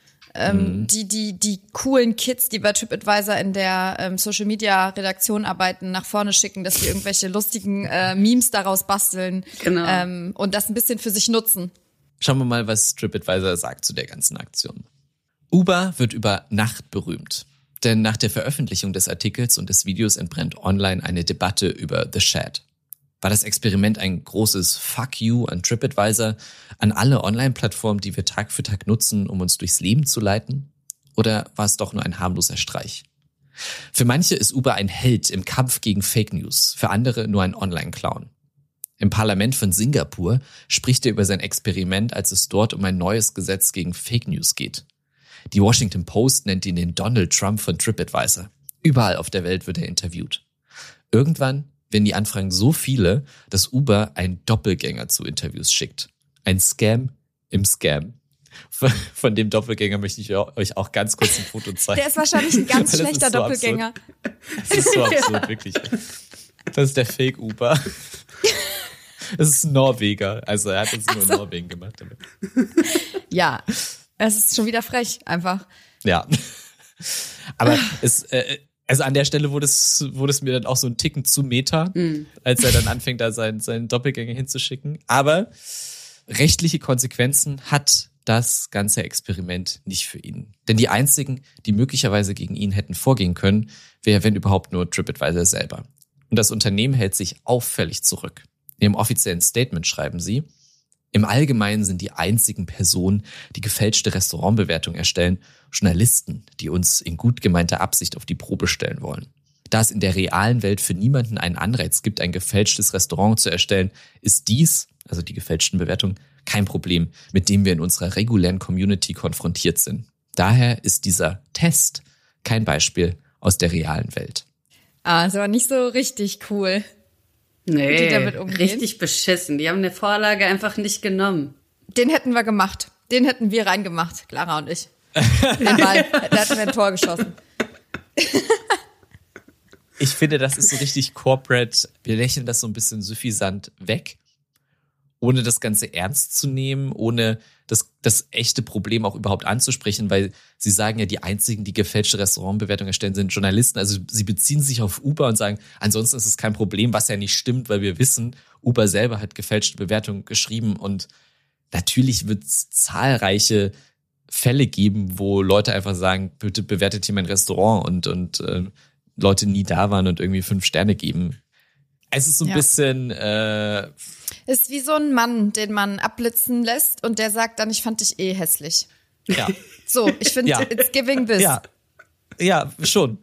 Die coolen Kids, die bei TripAdvisor in der Social-Media-Redaktion arbeiten, nach vorne schicken, dass sie irgendwelche lustigen Memes daraus basteln und das ein bisschen für sich nutzen. Schauen wir mal, was TripAdvisor sagt zu der ganzen Aktion. Uber wird über Nacht berühmt. Denn nach der Veröffentlichung des Artikels und des Videos entbrennt online eine Debatte über The Shad. War das Experiment ein großes Fuck you an TripAdvisor, an alle Online-Plattformen, die wir Tag für Tag nutzen, um uns durchs Leben zu leiten? Oder war es doch nur ein harmloser Streich? Für manche ist Uber ein Held im Kampf gegen Fake News, für andere nur ein Online-Clown. Im Parlament von Singapur spricht er über sein Experiment, als es dort um ein neues Gesetz gegen Fake News geht. Die Washington Post nennt ihn den Donald Trump von TripAdvisor. Überall auf der Welt wird er interviewt. Irgendwann werden die Anfragen so viele, dass Uber einen Doppelgänger zu Interviews schickt. Ein Scam im Scam. Von dem Doppelgänger möchte ich euch auch ganz kurz ein Foto zeigen. Der ist wahrscheinlich ein ganz schlechter so Doppelgänger. Das ist so absurd, wirklich. Das ist der Fake Uber. Das ist ein Norweger. Also er hat jetzt nur in Norwegen gemacht damit. Ja, es ist schon wieder frech, einfach. Ja. Aber also an der Stelle wurde es mir dann auch so ein Ticken zu Meta, als er dann anfängt, da seinen Doppelgänger hinzuschicken. Aber rechtliche Konsequenzen hat das ganze Experiment nicht für ihn. Denn die einzigen, die möglicherweise gegen ihn hätten vorgehen können, wäre, wenn überhaupt, nur TripAdvisor selber. Und das Unternehmen hält sich auffällig zurück. In ihrem offiziellen Statement schreiben sie: Im Allgemeinen sind die einzigen Personen, die gefälschte Restaurantbewertungen erstellen, Journalisten, die uns in gut gemeinter Absicht auf die Probe stellen wollen. Da es in der realen Welt für niemanden einen Anreiz gibt, ein gefälschtes Restaurant zu erstellen, ist dies, also die gefälschten Bewertungen, kein Problem, mit dem wir in unserer regulären Community konfrontiert sind. Daher ist dieser Test kein Beispiel aus der realen Welt. Ah, das war nicht so richtig cool. Nee, die damit umgehen. Richtig beschissen. Die haben eine Vorlage einfach nicht genommen. Den hätten wir gemacht. Den hätten wir reingemacht, Clara und ich. Den Ball. Da hätten wir ein Tor geschossen. Ich finde, das ist so richtig corporate. Wir lächeln das so ein bisschen suffisant weg, ohne das Ganze ernst zu nehmen, ohne das echte Problem auch überhaupt anzusprechen, weil sie sagen ja, die einzigen, die gefälschte Restaurantbewertungen erstellen, sind Journalisten. Also sie beziehen sich auf Uber und sagen, ansonsten ist es kein Problem, was ja nicht stimmt, weil wir wissen, Uber selber hat gefälschte Bewertungen geschrieben und natürlich wird es zahlreiche Fälle geben, wo Leute einfach sagen, bitte bewertet hier mein Restaurant und Leute nie da waren und irgendwie 5 Sterne geben. Es ist so ein bisschen ist wie so ein Mann, den man abblitzen lässt und der sagt dann, ich fand dich eh hässlich. Ja. So, ich finde, it's giving this. Ja, schon.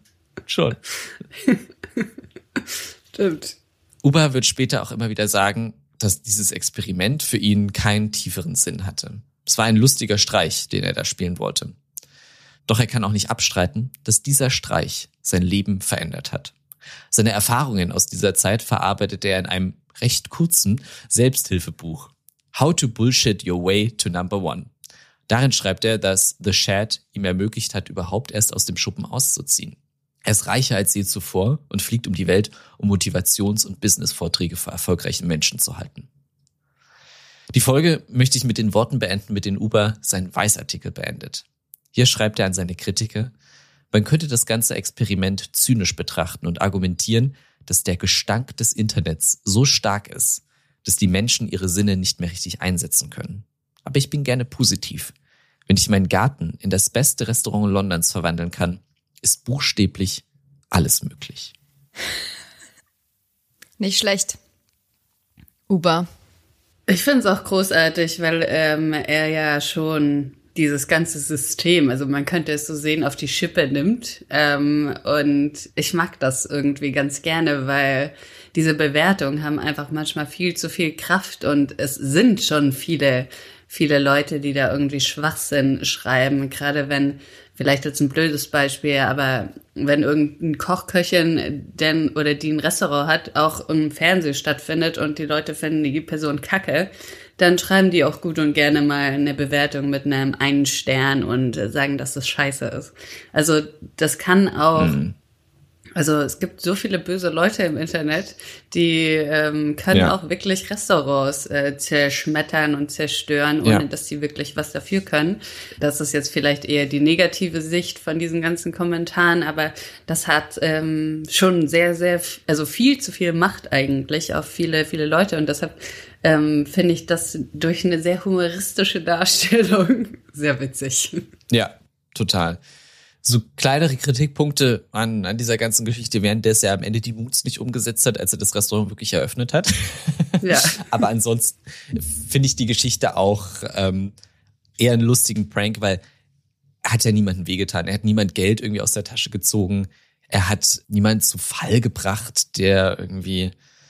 Stimmt. Uber wird später auch immer wieder sagen, dass dieses Experiment für ihn keinen tieferen Sinn hatte. Es war ein lustiger Streich, den er da spielen wollte. Doch er kann auch nicht abstreiten, dass dieser Streich sein Leben verändert hat. Seine Erfahrungen aus dieser Zeit verarbeitet er in einem recht kurzen Selbsthilfebuch. How to Bullshit Your Way to Number One. Darin schreibt er, dass The Shed ihm ermöglicht hat, überhaupt erst aus dem Schuppen auszuziehen. Er ist reicher als je zuvor und fliegt um die Welt, um Motivations- und Business-Vorträge für erfolgreiche Menschen zu halten. Die Folge möchte ich mit den Worten beenden, mit denen Uber seinen Weißartikel beendet. Hier schreibt er an seine Kritiker, man könnte das ganze Experiment zynisch betrachten und argumentieren, dass der Gestank des Internets so stark ist, dass die Menschen ihre Sinne nicht mehr richtig einsetzen können. Aber ich bin gerne positiv. Wenn ich meinen Garten in das beste Restaurant Londons verwandeln kann, ist buchstäblich alles möglich. Nicht schlecht. Uber. Ich finde es auch großartig, weil er ja schon dieses ganze System, also man könnte es so sehen, auf die Schippe nimmt. Und ich mag das irgendwie ganz gerne, weil diese Bewertungen haben einfach manchmal viel zu viel Kraft und es sind schon viele Leute, die da irgendwie Schwachsinn schreiben, gerade wenn, vielleicht jetzt ein blödes Beispiel, aber wenn irgendein Kochköchin die ein Restaurant hat, auch im Fernsehen stattfindet und die Leute finden die Person kacke, dann schreiben die auch gut und gerne mal eine Bewertung mit einem 1 Stern und sagen, dass das scheiße ist. Also das kann auch, also es gibt so viele böse Leute im Internet, die können auch wirklich Restaurants zerschmettern und zerstören, ohne dass sie wirklich was dafür können. Das ist jetzt vielleicht eher die negative Sicht von diesen ganzen Kommentaren, aber das hat schon sehr, sehr, also viel zu viel Macht eigentlich auf viele, viele Leute und deshalb finde ich das durch eine sehr humoristische Darstellung sehr witzig. Ja, total. So kleinere Kritikpunkte an dieser ganzen Geschichte wären, dass er am Ende die Moods nicht umgesetzt hat, als er das Restaurant wirklich eröffnet hat. Ja. Aber ansonsten finde ich die Geschichte auch eher einen lustigen Prank, weil er hat ja niemandem wehgetan. Er hat niemand Geld irgendwie aus der Tasche gezogen. Er hat niemanden zu Fall gebracht, der irgendwie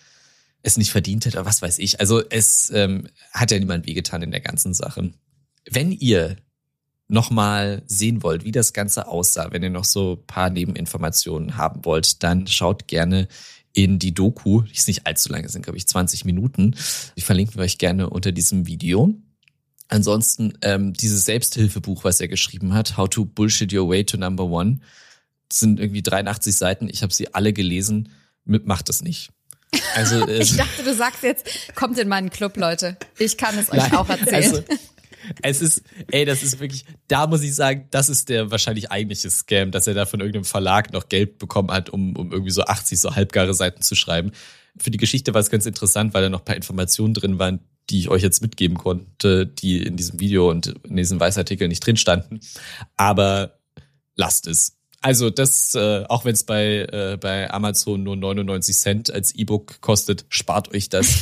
es nicht verdient hat oder was weiß ich. Also es hat ja niemand wehgetan in der ganzen Sache. Wenn ihr nochmal sehen wollt, wie das Ganze aussah, wenn ihr noch so ein paar Nebeninformationen haben wollt, dann schaut gerne in die Doku, die ist nicht allzu lange, sind glaube ich 20 Minuten. Die verlinken wir euch gerne unter diesem Video. Ansonsten dieses Selbsthilfebuch, was er geschrieben hat, How to Bullshit Your Way to Number One, das sind irgendwie 83 Seiten. Ich habe sie alle gelesen. Macht das nicht. Also ich dachte, du sagst jetzt, kommt in meinen Club, Leute. Ich kann es euch auch erzählen. Also, das ist wirklich, da muss ich sagen, das ist der wahrscheinlich eigentliche Scam, dass er da von irgendeinem Verlag noch Geld bekommen hat, um irgendwie so 80 so halbgare Seiten zu schreiben. Für die Geschichte war es ganz interessant, weil da noch ein paar Informationen drin waren, die ich euch jetzt mitgeben konnte, die in diesem Video und in diesem Weißartikel nicht drin standen. Aber lasst es. Also das, auch wenn es bei Amazon nur 99 Cent als E-Book kostet, spart euch das.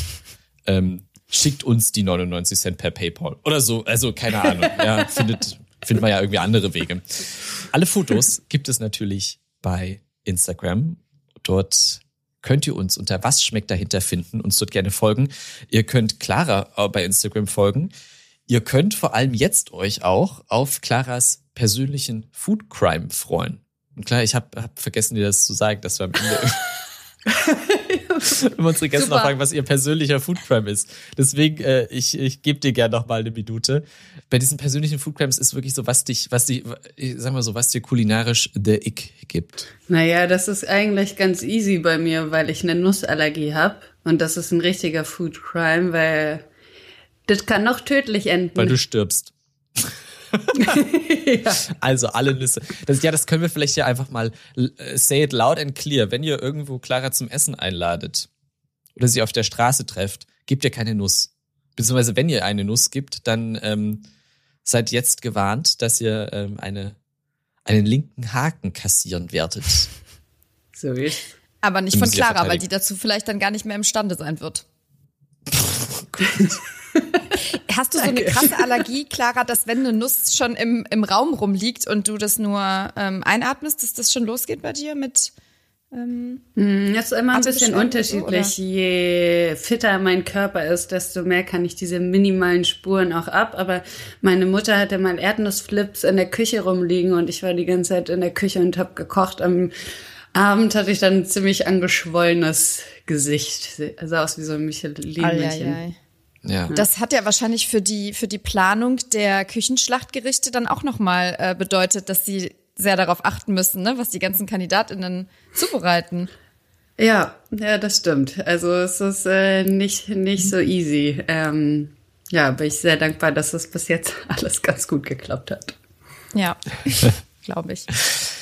Schickt uns die 99 Cent per PayPal oder so. Also keine Ahnung. Ja, findet man ja irgendwie andere Wege. Alle Fotos gibt es natürlich bei Instagram. Dort könnt ihr uns unter Was schmeckt dahinter finden, uns dort gerne folgen. Ihr könnt Clara bei Instagram folgen. Ihr könnt vor allem jetzt euch auch auf Claras persönlichen Food Crime freuen. Klar, ich hab vergessen, dir das zu sagen, dass wir am Ende wenn unsere Gäste noch fragen, was ihr persönlicher Food Crime ist. Deswegen, ich gebe dir gerne noch mal eine Minute. Bei diesen persönlichen Food Crimes ist wirklich so, was dir kulinarisch the Ick gibt. Naja, das ist eigentlich ganz easy bei mir, weil ich eine Nussallergie habe. Und das ist ein richtiger Food Crime, weil das kann noch tödlich enden. Weil du stirbst. Ja. Also alle Nüsse. Das können wir vielleicht ja einfach mal say it loud and clear. Wenn ihr irgendwo Clara zum Essen einladet oder sie auf der Straße trefft, gebt ihr keine Nuss. Beziehungsweise wenn ihr eine Nuss gibt, dann seid jetzt gewarnt, dass ihr einen linken Haken kassieren werdet. So ist. Aber nicht von Clara, weil die dazu vielleicht dann gar nicht mehr imstande sein wird. Hast du so eine krasse Allergie, Clara, dass wenn eine Nuss schon im Raum rumliegt und du das nur einatmest, dass das schon losgeht bei dir mit Das ist immer ein bisschen unterschiedlich. So, je fitter mein Körper ist, desto mehr kann ich diese minimalen Spuren auch ab. Aber meine Mutter hatte mal Erdnussflips in der Küche rumliegen und ich war die ganze Zeit in der Küche und habe gekocht. Am Abend hatte ich dann ein ziemlich angeschwollenes Gesicht. Also aus wie so ein Michelin-Männchen. Ja. Das hat ja wahrscheinlich für die Planung der Küchenschlachtgerichte dann auch nochmal bedeutet, dass sie sehr darauf achten müssen, ne, was die ganzen KandidatInnen zubereiten. Ja, das stimmt. Also es ist nicht so easy. Bin ich sehr dankbar, dass es bis jetzt alles ganz gut geklappt hat. Ja, glaube ich.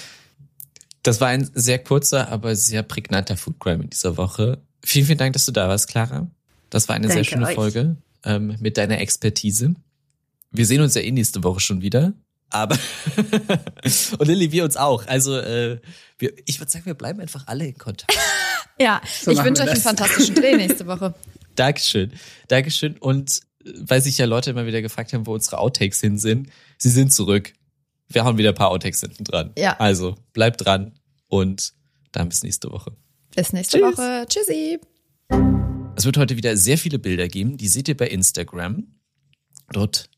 Das war ein sehr kurzer, aber sehr prägnanter Food Crime in dieser Woche. Vielen, vielen Dank, dass du da warst, Clara. Das war eine sehr schöne Folge mit deiner Expertise. Wir sehen uns ja nächste Woche schon wieder. Aber und Lilly, wir uns auch. Also ich würde sagen, wir bleiben einfach alle in Kontakt. Ja, so ich wünsche euch einen fantastischen Dreh nächste Woche. Dankeschön. Und weil sich ja Leute immer wieder gefragt haben, wo unsere Outtakes hin sind, sie sind zurück. Wir hauen wieder ein paar Outtakes hinten dran. Ja. Also bleibt dran und dann bis nächste Woche. Bis nächste Woche. Tschüssi. Es wird heute wieder sehr viele Bilder geben. Die seht ihr bei Instagram. Dort,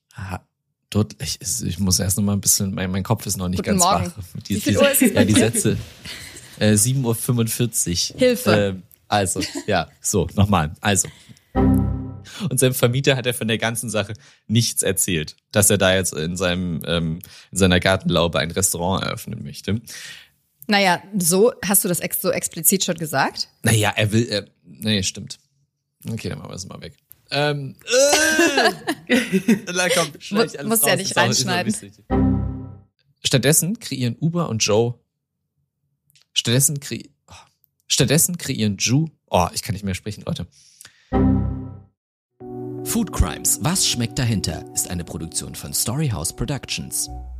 ich muss erst noch mal ein bisschen, mein Kopf ist noch nicht Guten ganz Morgen. wach. Wie viel Uhr ist es? Ja, die Sätze. 7:45 Uhr. Hilfe. Nochmal. Und seinem Vermieter hat er von der ganzen Sache nichts erzählt, dass er da jetzt in seiner Gartenlaube ein Restaurant eröffnen möchte. Naja, so, hast du das so explizit schon gesagt? Naja, er will, nee, stimmt. Okay, dann machen wir das mal weg. Na komm, schneid alles muss raus. ja nicht reinschneiden. Stattdessen kreieren Uber und Joe. Stattdessen kreieren Ju. Oh, ich kann nicht mehr sprechen, Leute. Food Crimes. Was schmeckt dahinter? Ist eine Produktion von Storyhouse Productions.